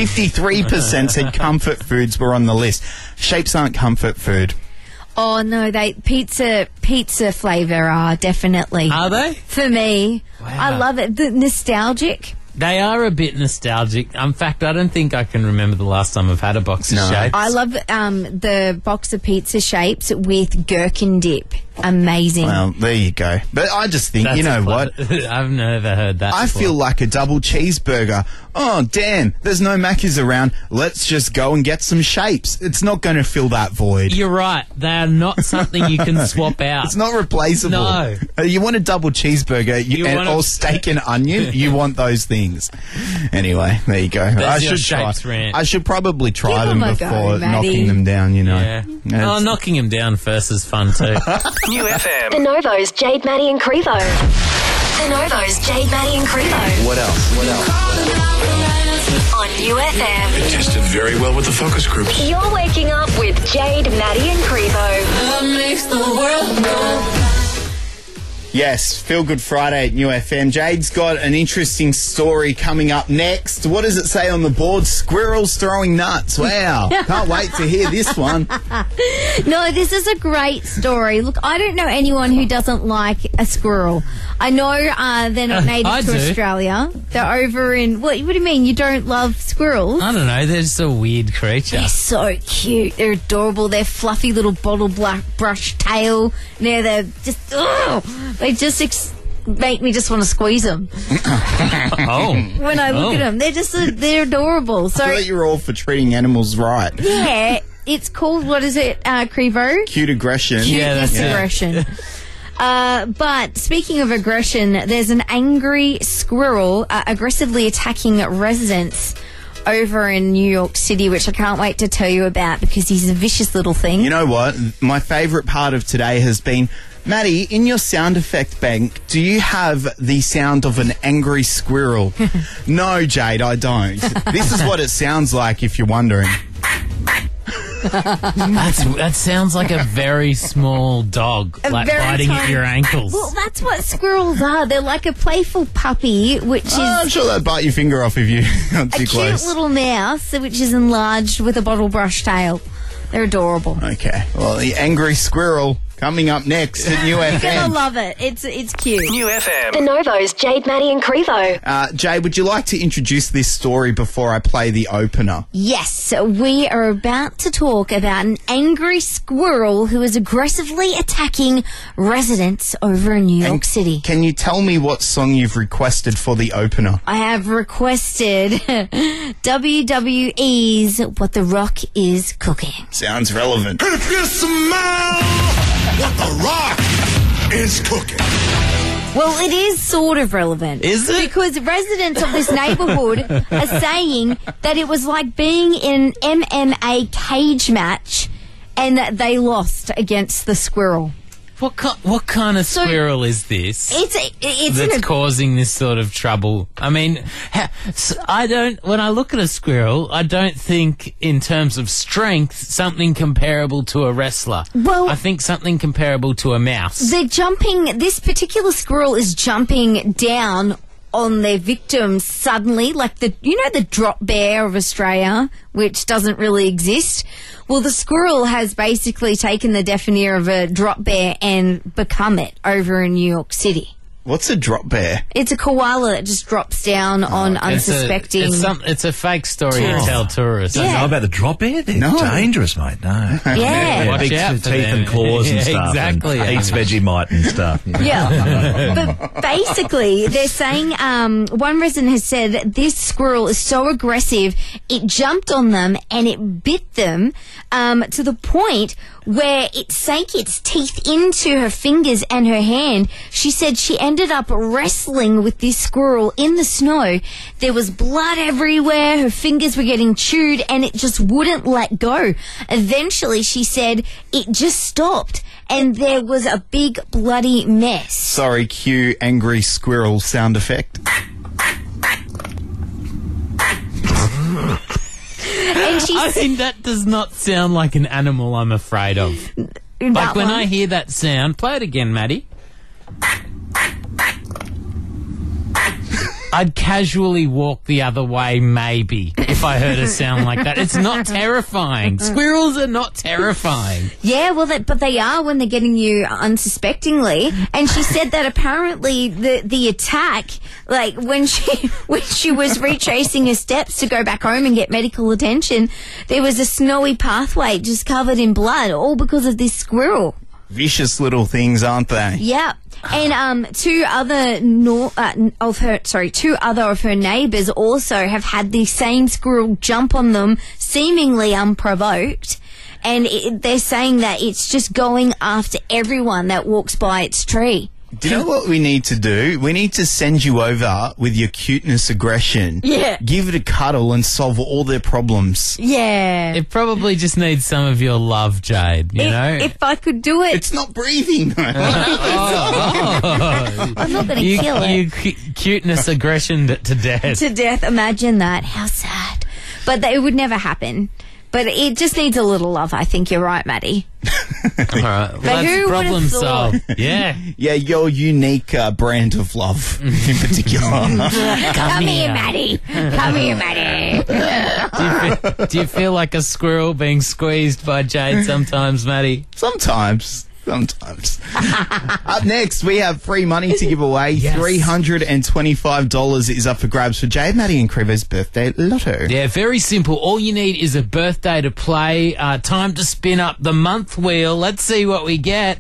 53% said comfort foods were on the list. Shapes aren't comfort food. Oh, no, pizza flavour are definitely. Are they? For me. Wow. I love it. The nostalgic. They are a bit nostalgic. In fact, I don't think I can remember the last time I've had a box of shapes. I love the box of pizza shapes with gherkin dip. Amazing. Well, there you go. But I just think, you know what? I've never heard that I feel like a double cheeseburger. Oh, damn, there's no Macca's around. Let's just go and get some shapes. It's not going to fill that void. You're right. They are not something you can swap out. It's not replaceable. No. You want a double cheeseburger or steak and onion? You want those things. Anyway, there you go. I should try. I should probably try them before knocking them down, you know. Yeah. Oh, knocking them down first is fun too. New FM. The Novo's Jade, Maddie and Crevo. The Novo's Jade, Maddie and Crevo. What else? On New FM. It tested very well with the focus groups. You're waking up with Jade, Maddie and Crevo. That makes the world go. Yes, Feel Good Friday at New FM. Jade's got an interesting story coming up next. What does it say on the board? Squirrels throwing nuts. Wow. Can't wait to hear this one. No, this is a great story. Look, I don't know anyone who doesn't like a squirrel. I know they're not native to Australia. They're over in... What do you mean? You don't love squirrels? I don't know. They're just a weird creature. They're so cute. They're adorable. They're fluffy little bottle black brush tail. They're just... They just make me just want to squeeze them. When I look at them. They're adorable. So I thought you were all for treating animals right. Yeah. It's called... What is it, Crevo? Cute aggression. Cuteness aggression. But speaking of aggression, there's an angry squirrel aggressively attacking residents over in New York City, which I can't wait to tell you about because he's a vicious little thing. You know what? My favourite part of today has been, Maddie, in your sound effect bank, do you have the sound of an angry squirrel? No, Jade, I don't. This is what it sounds like if you're wondering. That sounds like a very small dog, like biting at your ankles. Well, that's what squirrels are. They're like a playful puppy, which is... I'm sure they'd bite your finger off if you got too close. A cute little mouse, which is enlarged with a bottle brush tail. They're adorable. Okay. Well, the angry squirrel coming up next at New FM. You're going to love it. It's cute. New FM. The Novo's Jade, Maddie and Crevo. Jade, would you like to introduce this story before I play the opener? Yes. We are about to talk about an angry squirrel who is aggressively attacking residents over in New York City. Can you tell me what song you've requested for the opener? I have requested WWE's What the Rock is Cooking. Sounds relevant. If you smell what the Rock is cooking. Well, it is sort of relevant. Is it? Because residents of this neighbourhood are saying that it was like being in an MMA cage match and that they lost against the squirrel. What kind of squirrel is this? It's that's causing this sort of trouble. I mean, when I look at a squirrel, I don't think in terms of strength something comparable to a wrestler. Well, I think something comparable to a mouse. This particular squirrel is jumping down on their victims suddenly, like the drop bear of Australia, which doesn't really exist. Well, the squirrel has basically taken the definition of a drop bear and become it over in New York City. What's a drop bear? It's a koala that just drops down on unsuspecting. It's a fake story you tell tourists. Don't know about the drop bear? They're dangerous, mate. No. Yeah. Watch Big out teeth for them. and claws and stuff. Exactly. And eats Vegemite and stuff. Yeah. But basically, they're saying one resident has said this squirrel is so aggressive, it jumped on them and it bit them to the point where it sank its teeth into her fingers and her hand. She said she ended up wrestling with this squirrel in the snow. There was blood everywhere. Her fingers were getting chewed and it just wouldn't let go. Eventually, she said it just stopped and there was a big bloody mess. Sorry, cue angry squirrel sound effect. I mean, that does not sound like an animal I'm afraid of. Like when I hear that sound, play it again, Maddie. I'd casually walk the other way, maybe, if I heard a sound like that. It's not terrifying. Squirrels are not terrifying. Yeah, well, but they are when they're getting you unsuspectingly. And she said that apparently the attack, like when she was retracing her steps to go back home and get medical attention, there was a snowy pathway just covered in blood, all because of this squirrel. Vicious little things, aren't they? Yeah. And two other of her neighbours also have had the same squirrel jump on them, seemingly unprovoked. And they're saying that it's just going after everyone that walks by its tree. Do you know what we need to do? We need to send you over with your cuteness aggression. Yeah. Give it a cuddle and solve all their problems. Yeah. It probably just needs some of your love, Jade, you know? If I could do it. It's not breathing. I'm not going to kill it. You cuteness aggression to death. To death. Imagine that. How sad. But it would never happen. But it just needs a little love. I think you're right, Maddie. All right. Well, that's problem solved. Yeah. Yeah, your unique brand of love in particular. Come here, Maddie. Come here, Maddie. Do you feel like a squirrel being squeezed by Jade sometimes, Maddie? Sometimes. Up next, we have free money to give away. Yes. $325 is up for grabs for Jade, Maddie and Crevo's birthday lotto. Yeah, very simple. All you need is a birthday to play. Time to spin up the month wheel. Let's see what we get.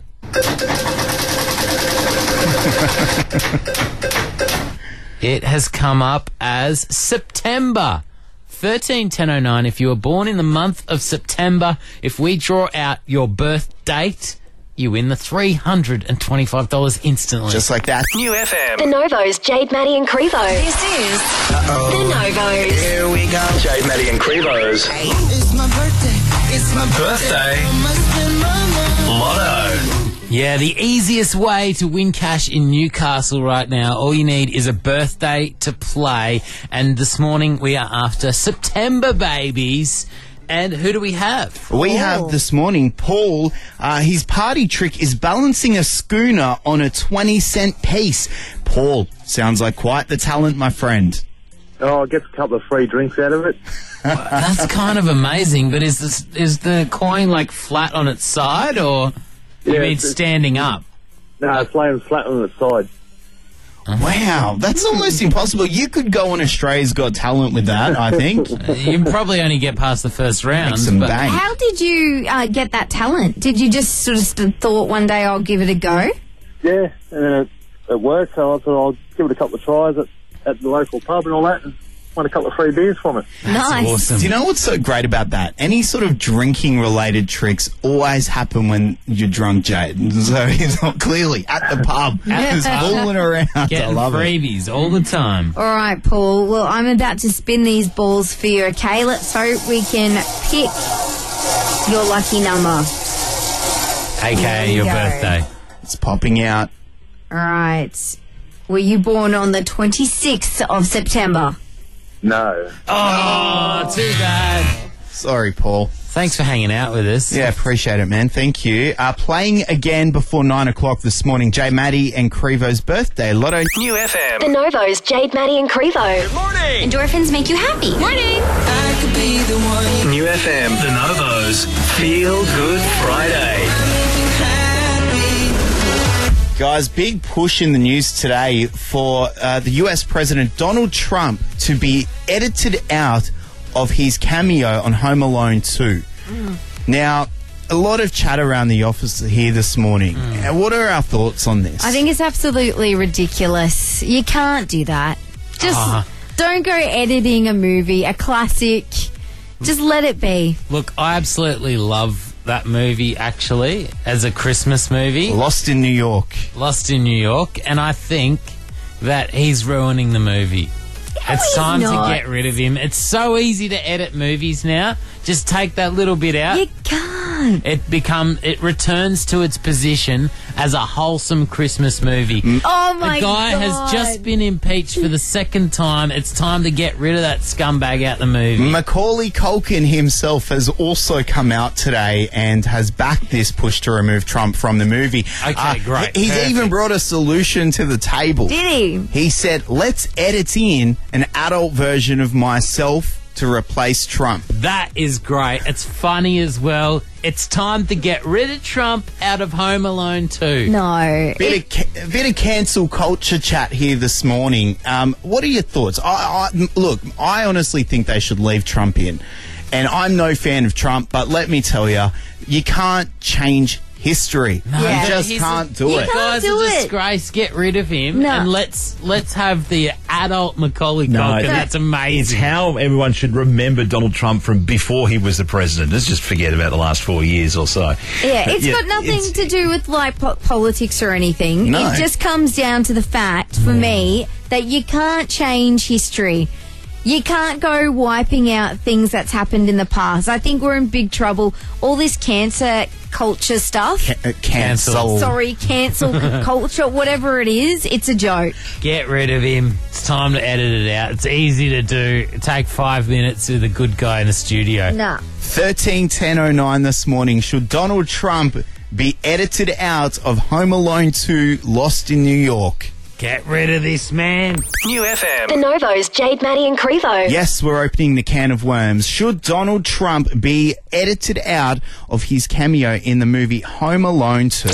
It has come up as September. 13-10-09. If you were born in the month of September, if we draw out your birth date, you win the $325 instantly. Just like that. New FM. The Novos, Jade, Maddie and Crevo. This is The Novos. Here we go. Jade, Maddie and Crevo's. It's my birthday. It's my Birthday. Lotto. Yeah, the easiest way to win cash in Newcastle right now, all you need is a birthday to play. And this morning we are after September babies. And who do we have? We have this morning Paul. His party trick is balancing a schooner on a 20-cent piece. Paul, sounds like quite the talent, my friend. Oh, I get a couple of free drinks out of it. That's kind of amazing, but is the coin like flat on its side, or you mean standing up? No, it's laying flat on its side. Wow, that's almost impossible. You could go on Australia's Got Talent with that, I think. You probably only get past the first round. Make some bank. How did you get that talent? Did you just sort of thought one day I'll give it a go? Yeah, and then it worked, so I thought I'll give it a couple of tries at the local pub and all that, and won a couple of free beers from it. Nice. Awesome. Do you know what's so great about that? Any sort of drinking-related tricks always happen when you're drunk, Jade. So he's not clearly at the pub, just fooling around. I Getting love freebies all the time. All right, Paul. Well, I'm about to spin these balls for you, okay? Let's hope we can pick your lucky number. AKA your There we go. birthday. It's popping out. All right. Were you born on the 26th of September? No. Oh, too bad. Sorry, Paul. Thanks for hanging out with us. Yeah, appreciate it, man. Thank you. Playing again before 9 o'clock this morning, Jay, Maddie and Crevo's birthday lotto. New FM. The Novos, Jade, Maddie and Crevo. Good morning. Endorphins make you happy. Morning. I could be the one. New FM. The Novos. Feel Good Friday. Guys, big push in the news today for the US President Donald Trump to be edited out of his cameo on Home Alone 2. Now, a lot of chat around the office here this morning. What are our thoughts on this? I think it's absolutely ridiculous. You can't do that. Just don't go editing a movie, a classic. Just let it be. Look, I absolutely love that movie, actually, as a Christmas movie. Lost in New York. Lost in New York. And I think that he's ruining the movie. It's time to get rid of him. It's so easy to edit movies now. Just take that little bit out. You can't. It returns to its position as a wholesome Christmas movie. Oh my God. The guy God. has just been impeached for the second time. It's time to get rid of that scumbag out the movie. Macaulay Culkin himself has also come out today and has backed this push to remove Trump from the movie. Okay, great. He's Perfect. even brought a solution to the table. Did he? He said, let's edit in an adult version of myself to replace Trump. That is great. It's funny as well. It's time to get rid of Trump out of Home Alone 2. No. Bit of cancel culture chat here this morning. What are your thoughts? Look, I honestly think they should leave Trump in. And I'm no fan of Trump, but let me tell you, you can't change history. No, You but just he's can't do You it. guys do are a it. disgrace. Get rid of him, No. and let's have the adult Macaulay No, Culkin. that- That's amazing. It's how everyone should remember Donald Trump from before he was the president. Let's just forget about the last 4 years or so. Yeah, it's Yeah, got nothing to do with like politics or anything. No. It just comes down to the fact, for me, that you can't change history. You can't go wiping out things that's happened in the past. I think we're in big trouble. All this cancer culture stuff. Cancel. Sorry, cancel culture, whatever it is, it's a joke. Get rid of him. It's time to edit it out. It's easy to do. Take 5 minutes with a good guy in the studio. Nah. 13:10:09 this morning. Should Donald Trump be edited out of Home Alone 2 Lost in New York? Get rid of this man. New FM. The Novos, Jade, Maddie and Crevo. Yes, we're opening the can of worms. Should Donald Trump be edited out of his cameo in the movie Home Alone 2?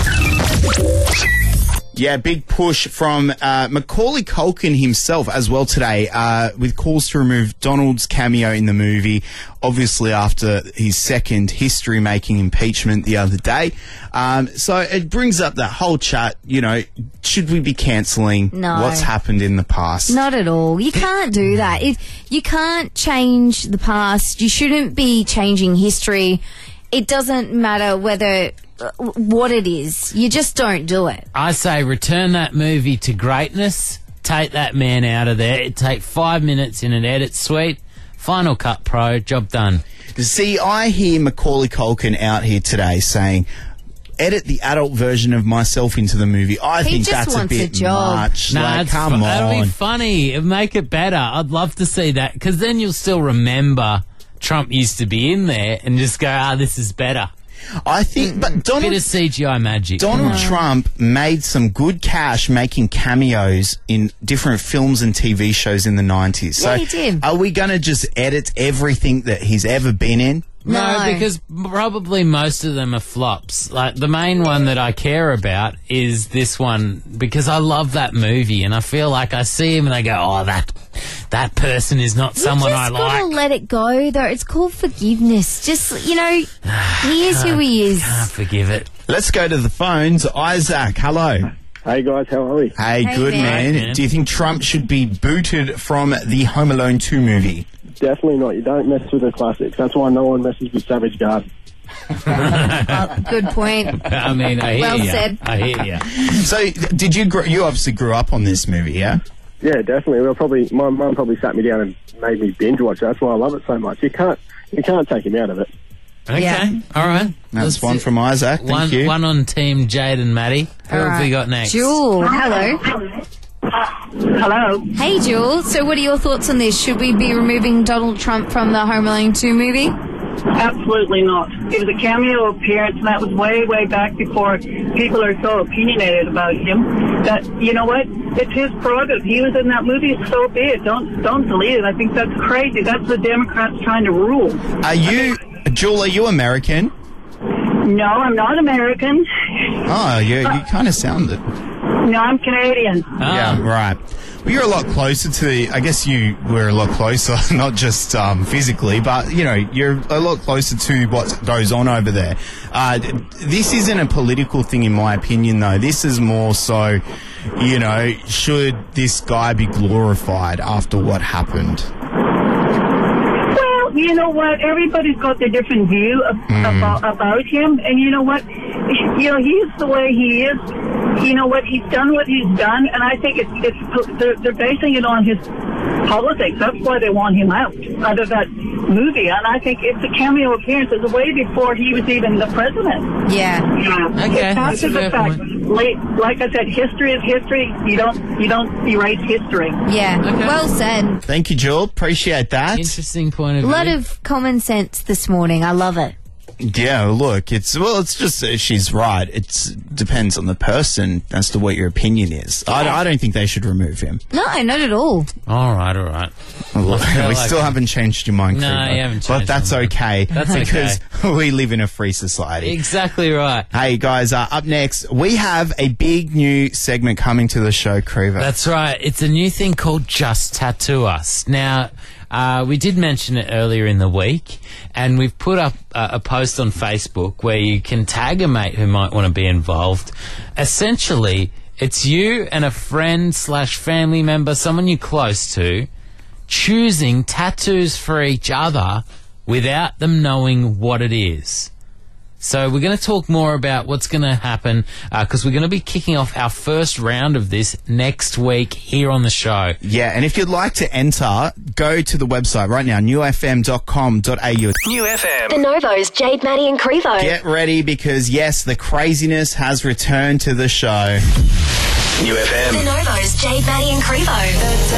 Yeah, big push from Macaulay Culkin himself as well today, with calls to remove Donald's cameo in the movie, obviously after his second history-making impeachment the other day. So it brings up that whole chat, should we be cancelling No. what's happened in the past? Not at all. You can't do that. You can't change the past. You shouldn't be changing history. It doesn't matter whether what it is. You just don't do it. I say return that movie to greatness. Take that man out of there. It take 5 minutes in an edit suite. Final Cut Pro. Job done. See, I hear Macaulay Culkin out here today saying, edit the adult version of myself into the movie. I He think just that's a wants a bit job. much. Like, it's come that'll be on. funny. It'll make it better. I'd love to see that because then you'll still remember Trump used to be in there and just go, this is better. I think, but Bit Donald of CGI magic. Donald Trump made some good cash making cameos in different films and TV shows in the 90s. Yeah, he did. Are we going to just edit everything that he's ever been in? No, because probably most of them are flops. Like the main one that I care about is this one because I love that movie and I feel like I see him and I go, that person is not someone I You just like. gotta let it go, though. It's called forgiveness. Just, he is who he is. Can't forgive it. Let's go to the phones. Isaac, hello. Hey guys, how are we? Hey, Hey, good man. man. Do you think Trump should be booted from the Home Alone 2 movie? Definitely not. You don't mess with the classics. That's why no one messes with Savage Garden. Good point. I mean, I hear Well ya. said. I hear you. So, did you you obviously grew up on this movie, yeah? Yeah, definitely. My mum probably sat me down and made me binge watch it. That's why I love it so much. You can't take him out of it. Okay, Yeah. all right. That's one from Isaac. Thank you. One on Team Jade and Maddie. Who have we got next? Jewel, hello. Hello. Hey, Jewel. So what are your thoughts on this? Should we be removing Donald Trump from the Home Alone 2 movie? Absolutely not. It was a cameo appearance, and that was way, way back before people are so opinionated about him. That, you know what? It's his prerogative. He was in that movie, so be it. Don't delete it. I think that's crazy. That's the Democrats trying to rule. Jewel, are you American? No, I'm not American. Oh, you kind of sound it. No, I'm Canadian. Yeah, right. Well, you're a lot closer to I guess you were a lot closer, not just physically, but, you're a lot closer to what goes on over there. This isn't a political thing, in my opinion, though. This is more so, should this guy be glorified after what happened? Well, you know what? Everybody's got their different view about him, and you know what? He's the way he is. You know what? He's done what he's done, and I think they're basing it on his politics. That's why they want him out of that movie. And I think it's a cameo appearance. It was way before he was even the president. Yeah. Okay. It's after the fact. Like I said, history is history. You don't erase history. Yeah. Okay. Well said. Thank you, Joel. Appreciate that. Interesting point of A view. lot of common sense this morning. I love it. Yeah, look, it's just she's right. It depends on the person as to what your opinion is. I don't think they should remove him. No, not at all. All right. Look, we still haven't changed your mind, No, Creeper. you haven't changed But that's my mind. okay. That's because we live in a free society. Exactly right. Hey, guys, up next, we have a big new segment coming to the show, Creeper. That's right. It's a new thing called Just Tattoo Us. Now, we did mention it earlier in the week, and we've put up a post on Facebook where you can tag a mate who might want to be involved. Essentially, it's you and a friend/family member, someone you're close to, choosing tattoos for each other without them knowing what it is. So we're going to talk more about what's going to happen because we're going to be kicking off our first round of this next week here on the show. Yeah, and if you'd like to enter, go to the website right now, newfm.com.au. New FM. The Novo's Jade, Maddie and Crevo. Get ready because, yes, the craziness has returned to the show. New FM. The Novo's Jade, Maddie and Crevo.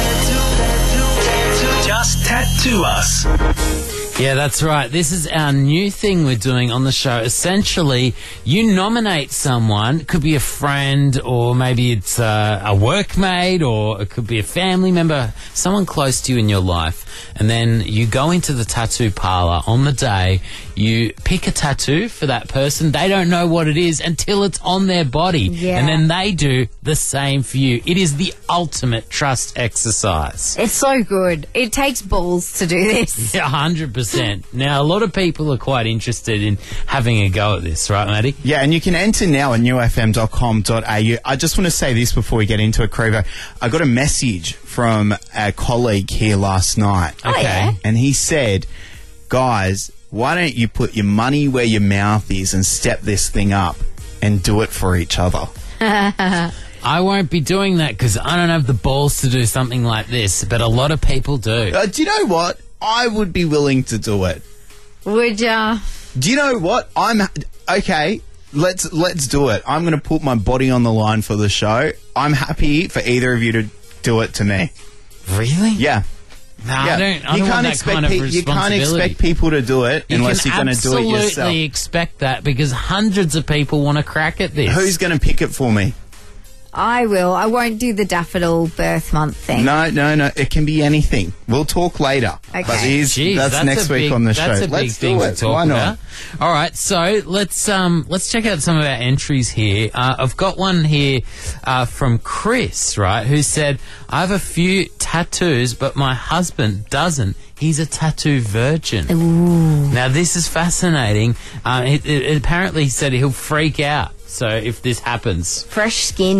Just tattoo us. Yeah, that's right. This is our new thing we're doing on the show. Essentially, you nominate someone. It could be a friend, or maybe it's a workmate, or it could be a family member, someone close to you in your life. And then you go into the tattoo parlor on the day. You pick a tattoo for that person. They don't know what it is until it's on their body. Yeah. And then they do the same for you. It is the ultimate trust exercise. It's so good. It takes balls to do this. Yeah, 100%. Now, a lot of people are quite interested in having a go at this, right, Maddie? Yeah, and you can enter now at newfm.com.au. I just want to say this before we get into it, Crevo. I got a message from a colleague here last night. Okay. yeah? And he said, guys, why don't you put your money where your mouth is and step this thing up and do it for each other? I won't be doing that because I don't have the balls to do something like this, but a lot of people do. Do you know what? I would be willing to do it. Would ya? Do you know what? Okay. Let's do it. I'm going to put my body on the line for the show. I'm happy for either of you to do it to me. Really? Yeah. No, I don't want that kind of responsibility. You can't expect people to do it unless you're going to do it yourself. You can absolutely expect that because hundreds of people want to crack at this. Who's going to pick it for me? I will. I won't do the daffodil birth month thing. No. It can be anything. We'll talk later. Okay. But Jeez, that's next week on the show. That's a big thing to talk about. All right, so let's check out some of our entries here. I've got one here from Chris, right, who said, I have a few tattoos, but my husband doesn't. He's a tattoo virgin. Ooh. Now, this is fascinating. Apparently, he said he'll freak out. So if this happens. Fresh skin.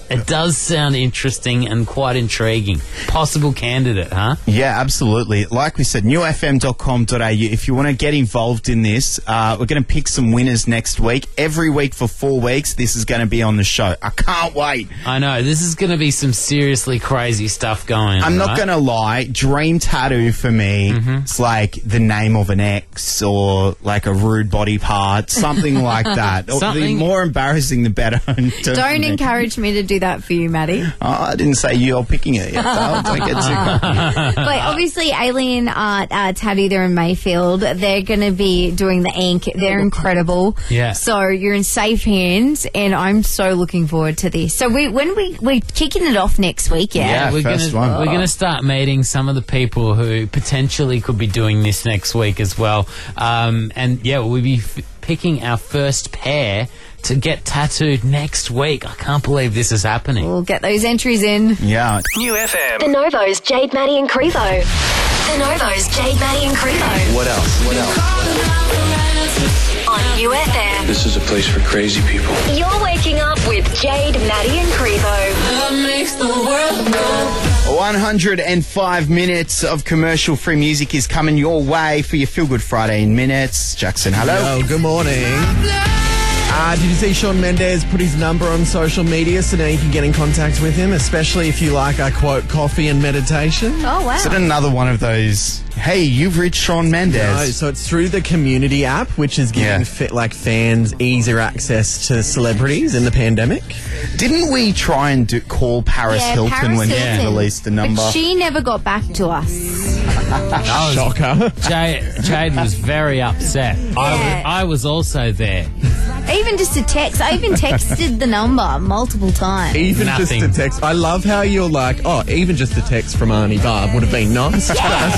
It does sound interesting and quite intriguing. Possible candidate, huh? Yeah, absolutely. Like we said, newfm.com.au. If you want to get involved in this, we're going to pick some winners next week. Every week for 4 weeks, this is going to be on the show. I can't wait. I know. This is going to be some seriously crazy stuff going on. I'm not going to lie. Dream tattoo for me, it's like the name of an ex or like a rude body part, something like that. The more embarrassing, the better. Don't encourage me to do that for you, Maddie. Oh, I didn't say you're picking it yet, though. Don't get too cocky. But obviously, Alien Art Tattoo, they're in Mayfield. They're going to be doing the ink. They're incredible. Yeah. So you're in safe hands, and I'm so looking forward to this. So we're kicking it off next week, yeah? We're going to start meeting some of the people who potentially could be doing this next week as well. And yeah, we'll be picking our first pair to get tattooed next week. I can't believe this is happening. We'll get those entries in. Yeah. New FM. The Novo's Jade, Maddie and Crevo. The Novo's Jade, Maddie and Crevo. What else? On UFM. This is a place for crazy people. You're waking up with Jade, Maddie and Crevo. That makes the world go. 105 minutes of commercial-free music is coming your way for your Feel Good Friday in minutes. Jackson, hello. Hello, good morning. Did you see Shawn Mendes put his number on social media so now you can get in contact with him, especially if you like, quote, coffee and meditation? Oh, wow. Is it another one of those, hey, you've reached Shawn Mendes? No, so it's through the Community app, which is giving fans easier access to celebrities in the pandemic. Didn't we try and call Paris Hilton Paris when Hilton. she released the number? But she never got back to us. Shocker. Jade was very upset. Yeah. I was also there. Even just a text. I even texted the number multiple times. Even Nothing. just a text. I love how you're like, oh, even just a text from Arnie Barb would have been nice.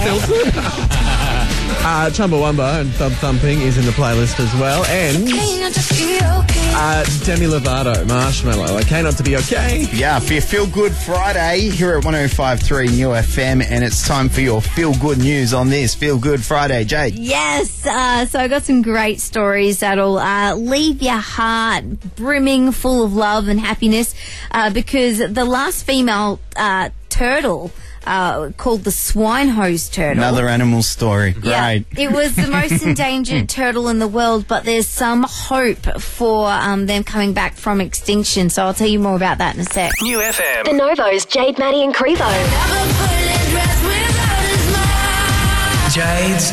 Chumbawamba and Thump Thumping is in the playlist as well. And Demi Lovato, Marshmallow. Okay, not to be okay. Yeah, for your Feel Good Friday here at 105.3 New FM, and it's time for your Feel Good news on this Feel Good Friday. Jade. Yes, so I got some great stories that'll leave your heart brimming full of love and happiness because the last female turtle called the swine hose turtle. Another animal story. Yeah, Great. it was the most endangered turtle in the world, but there's some hope for them coming back from extinction. So I'll tell you more about that in a sec. New FM. The Novo's Jade, Maddie and Crevo. Jade's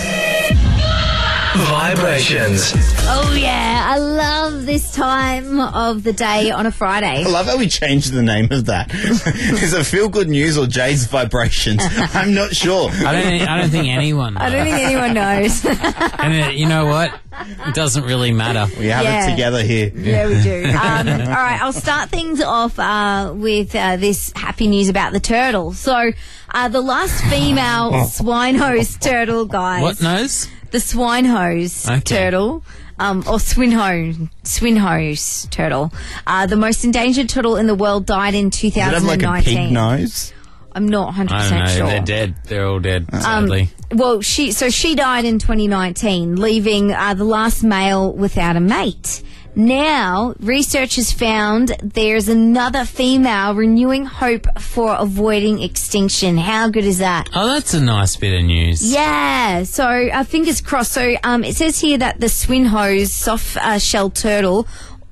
Vibrations. Oh yeah, I love this time of the day on a Friday. I love how we changed the name of that. Is it Feel Good News or Jade's Vibrations? I'm not sure. I don't think anyone knows. I don't think anyone knows. And you know what? It doesn't really matter. We have it together here. Yeah, we do. All right, I'll start things off with this happy news about the turtle. So, the last female swine hose turtle, guys. What nose? The swine hose turtle. Or swin hose turtle. The most endangered turtle in the world died in 2019. Does it have like a pig nose? I'm not 100% I don't know. sure. They're dead. They're all dead, sadly. Well, she died in 2019, leaving the last male without a mate. Now, researchers found there's another female renewing hope for avoiding extinction. How good is that? Oh, that's a nice bit of news. Yeah, so fingers crossed. So it says here that the swin hose soft-shell turtle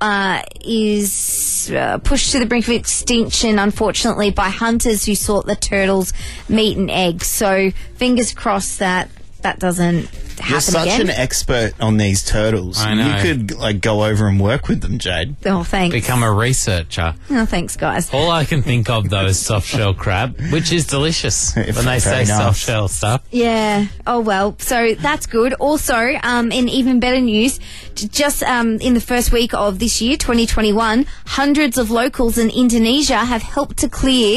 is pushed to the brink of extinction, unfortunately, by hunters who sought the turtle's meat and eggs. So fingers crossed that doesn't happen. You're such again. an expert on these turtles. I know. You could go over and work with them, Jade. Oh, thanks. Become a researcher. Oh, thanks, guys. All I can think of, though, is soft shell crab, which is delicious when they say Very nice. soft shell stuff. Yeah. Oh, well. So that's good. Also, in even better news, just in the first week of this year, 2021, hundreds of locals in Indonesia have helped to clear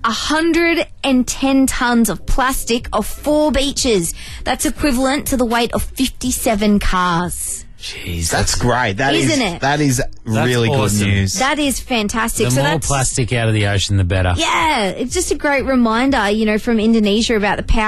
110 tons of plastic off 4 beaches. That's equivalent to the weight of 57 cars. Jeez, That's great. Isn't it? That is really awesome. good news. That is fantastic. The so more that's, plastic out of the ocean, the better. yeah, it's just a great reminder, from Indonesia about the power of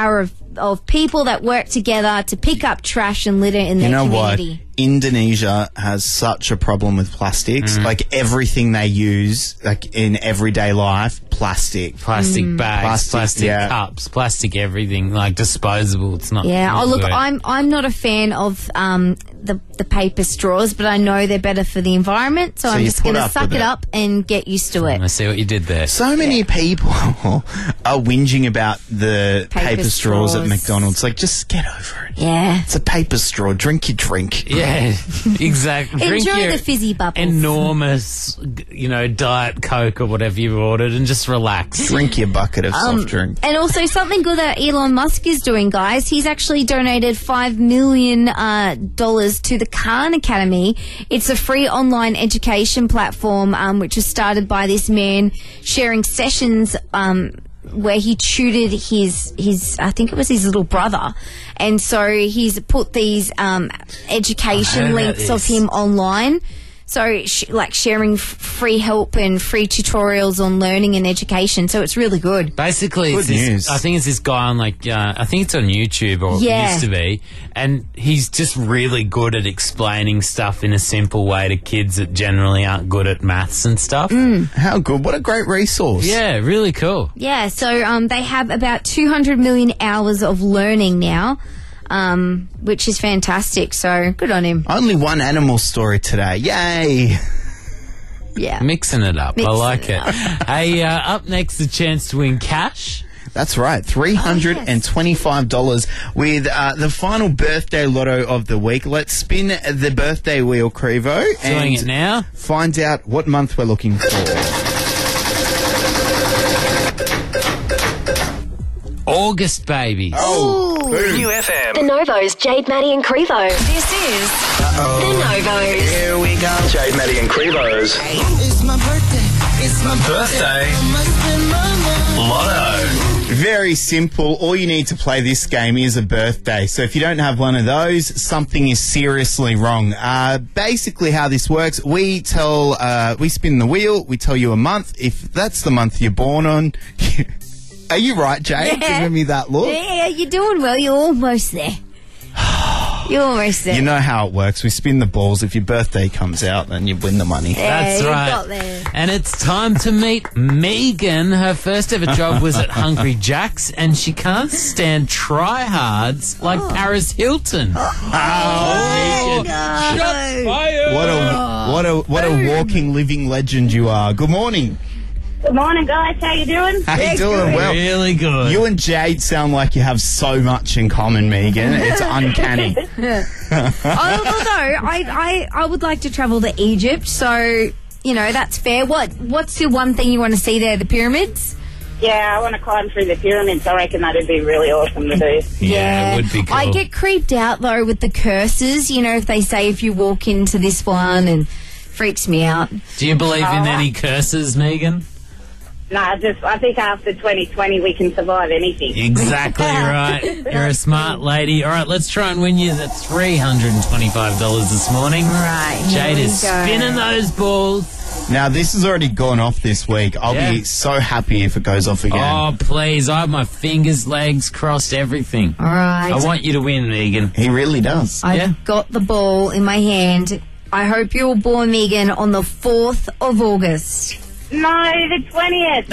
of people that work together to pick up trash and litter in their community. What? Indonesia has such a problem with plastics. Like everything they use, like in everyday life, plastic. Plastic bags, plastic cups, plastic everything, like disposable. It's not. Yeah. not Look, good. I'm not a fan of the paper straws, but I know they're better for the environment, so I'm you just put going to up suck with it it. up and get used to it. I see what you did there. So many people are whinging about the paper straws at McDonald's. Like, just get over it. Yeah. It's a paper straw. Drink your drink. Yeah, exactly. Drink Enjoy your the fizzy bubbles. enormous, Diet Coke or whatever you've ordered and just relax. Drink your bucket of soft drink. And also something good that Elon Musk is doing, guys. He's actually donated $5 million to the Khan Academy. It's a free online education platform which was started by this man sharing sessions where he tutored his I think it was his little brother. And so he's put these education links of him online. So, sharing free help and free tutorials on learning and education. So, it's really good. Basically, Good news. I think it's this guy on, I think it's on YouTube, or it used to be, and he's just really good at explaining stuff in a simple way to kids that generally aren't good at maths and stuff. How good. What a great resource. Yeah, really cool. Yeah, so they have about 200 million hours of learning now, which is fantastic. So, good on him. Only one animal story today. Yay. Yeah. Mixing it up. Mixing I like it it. up. Hey, up next, the chance to win cash. That's right, $325 with the final birthday lotto of the week. Let's spin the birthday wheel, Crevo. Doing it now. Find out what month we're looking for. August, babies. Oh, New FM. The Novo's Jade, Maddie and Crevo. This is The Novos. Here we go. Jade, Maddie and Crevo's It's my birthday. It's my birthday lotto. Very simple. All you need to play this game is a birthday. So if you don't have one of those, something is seriously wrong. Basically how this works, we spin the wheel, we tell you a month. If that's the month you're born on... Are you right, Jay? Yeah. Giving me that look? Yeah, you're doing well. You're almost there. You're almost there. You know how it works. We spin the balls. If your birthday comes out, then you win the money. Yeah, That's you right. got there. And it's time to meet Megan. Her first ever job was at Hungry Jack's, and she can't stand tryhards like Paris Hilton. Oh, God. Shots fired. what a walking, living legend you are. Good morning. Good morning, guys. How you doing? How you doing? Well, Really good. you and Jade sound like you have so much in common, Megan. It's uncanny. Although I would like to travel to Egypt, so that's fair. What's your one thing you want to see there? The pyramids? Yeah, I want to climb through the pyramids. I reckon that'd be really awesome to do. Yeah, it would be cool. I get creeped out though with the curses. If they say if you walk into this one, and freaks me out. Do you believe in any curses, Megan? No, I think after 2020 we can survive anything. Exactly right. You're a smart lady. All right, let's try and win you that $325 this morning. Right. Jade here is we go. spinning those balls. Now, this has already gone off this week. I'll be so happy if it goes off again. Oh, please. I have my fingers, legs crossed, everything. All right. I want you to win, Megan. He really does. I've got the ball in my hand. I hope you were born, Megan, on the 4th of August. No, the 20th.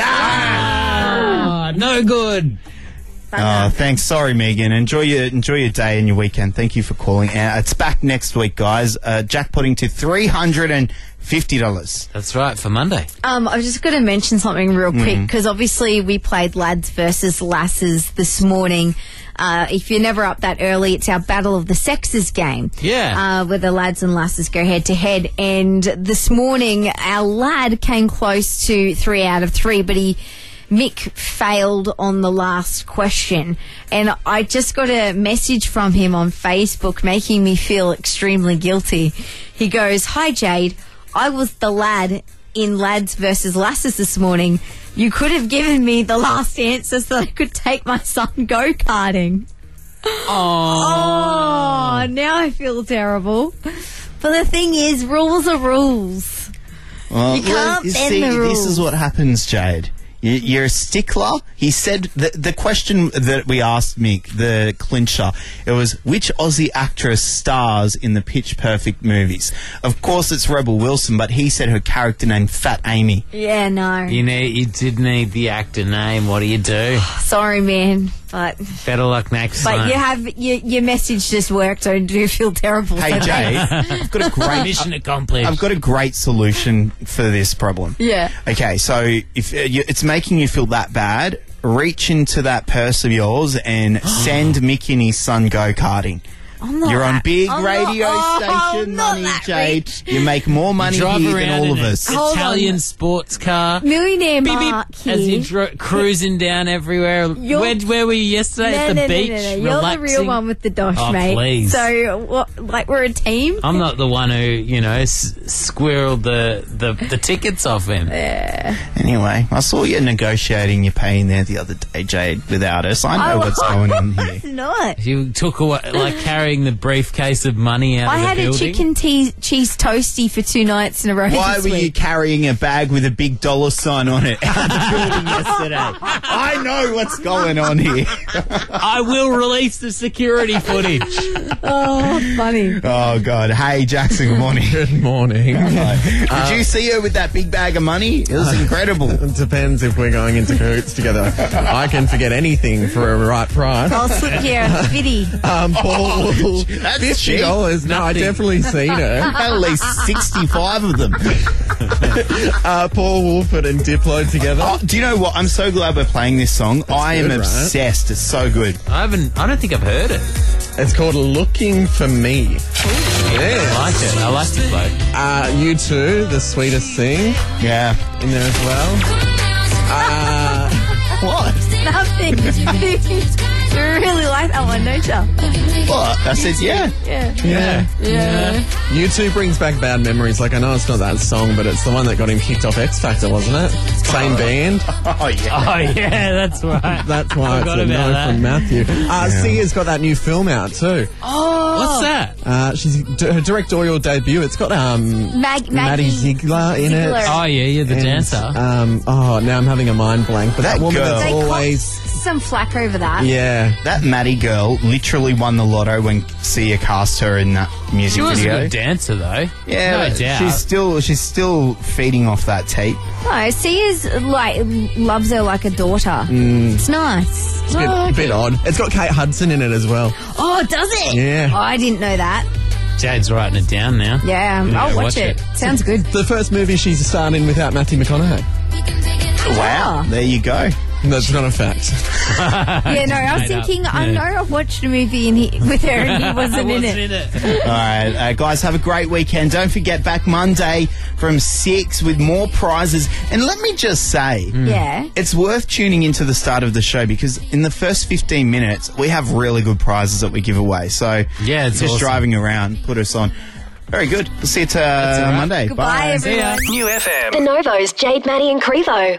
Ah, no good. Oh, thanks. Sorry, Megan. Enjoy your day and your weekend. Thank you for calling. It's back next week, guys. Jackpotting to $350. That's right, for Monday. I was just going to mention something real quick because obviously we played lads versus lasses this morning. If you're never up that early, it's our Battle of the Sexes game. Yeah. Where the lads and lasses go head to head. And this morning, our lad came close to 3 out of 3, but Mick failed on the last question. And I just got a message from him on Facebook making me feel extremely guilty. He goes, "Hi, Jade. I was the lad in Lads versus Lasses this morning. You could have given me the last answer so that I could take my son go-karting." Oh, now I feel terrible. But the thing is, rules are rules. Well, You can't bend see, the rules. this is what happens, Jade. You're a stickler. He said the question that we asked Mick, the clincher, it was which Aussie actress stars in the Pitch Perfect movies. Of course, it's Rebel Wilson, but he said her character named Fat Amy. Yeah, no. You did need the actor name. What do you do? Sorry, man. But better luck next time. But your message just worked. I do feel terrible. Hey, Jay, I've got a great mission accomplished. I've got a great solution for this problem. Yeah. Okay, so if it's making you feel that bad, reach into that purse of yours and send Mick and his son go-karting. You're on big radio station money, Jade. You make more money here than all of us. Italian sports car. Millionaire beep, Mark beep, as you're cruising down everywhere. Where were you yesterday? At the beach? No. You're relaxing? the real one with the dosh, oh, mate. Please. So, we're a team? I'm not the one who, squirreled the tickets off him. Yeah. Anyway, I saw you negotiating your paying there the other day, Jade, without us. I know what's going on here. Not. You took away, carrying the briefcase of money out of the building. I had a chicken cheese toasty for 2 nights in a row. Why were you carrying a bag with a big dollar sign on it out of the building yesterday? I know what's going on here. I will release the security footage. Oh, funny. Oh, God. Hey, Jackson, good morning. Good morning. Did you see her with that big bag of money? It was incredible. It depends if we're going into cahoots together. I can forget anything for a right price. I'll slip you a fitty. Paul, that's $50. No, I definitely seen her. At least 65 of them. Paul Wolford and Diplo together. Oh, do you know what? I'm so glad we're playing this song. I am obsessed. It's so good. I don't think I've heard it. It's called Looking for Me. Yeah, I like it. I like Diplo. U2, The Sweetest Thing. Yeah. In there as well. What? Nothing. You really like that one, don't you? What? I said yeah. Yeah. U2 brings back bad memories. Like, I know it's not that song, but it's the one that got him kicked off X Factor, wasn't it? Same band. Oh, yeah. Oh, yeah, that's right. That's why it's a no that. from Matthew. Sia's got that new film out, too. Oh. What's that? She's her directorial debut. It's got Maddie Ziegler in it. Oh, yeah, the dancer. Now I'm having a mind blank. But that woman girl. that's always... some flack over that. Yeah. That Maddie girl literally won the lotto when Sia cast her in that music video. She was a good dancer, though. Yeah, no doubt. She's still feeding off that tape. No, Sia's loves her like a daughter. It's nice. It's a bit odd. It's got Kate Hudson in it as well. Oh, does it? Yeah. Oh, I didn't know that. Jade's writing it down now. Yeah, I'll watch it. Sounds good. The first movie she's starred in without Matthew McConaughey. Wow. There you go. That's not a fact. Yeah, no, I was thinking, I know I watched a movie with her and he wasn't in it. All right, guys, have a great weekend. Don't forget, back Monday from 6 with more prizes. And let me just say, Yeah. it's worth tuning into the start of the show because in the first 15 minutes, we have really good prizes that we give away. So yeah, it's just awesome. driving around, put us on. Very good. We'll see you Monday. Goodbye, everyone. New FM. The Novo's Jade, Maddie and Crevo.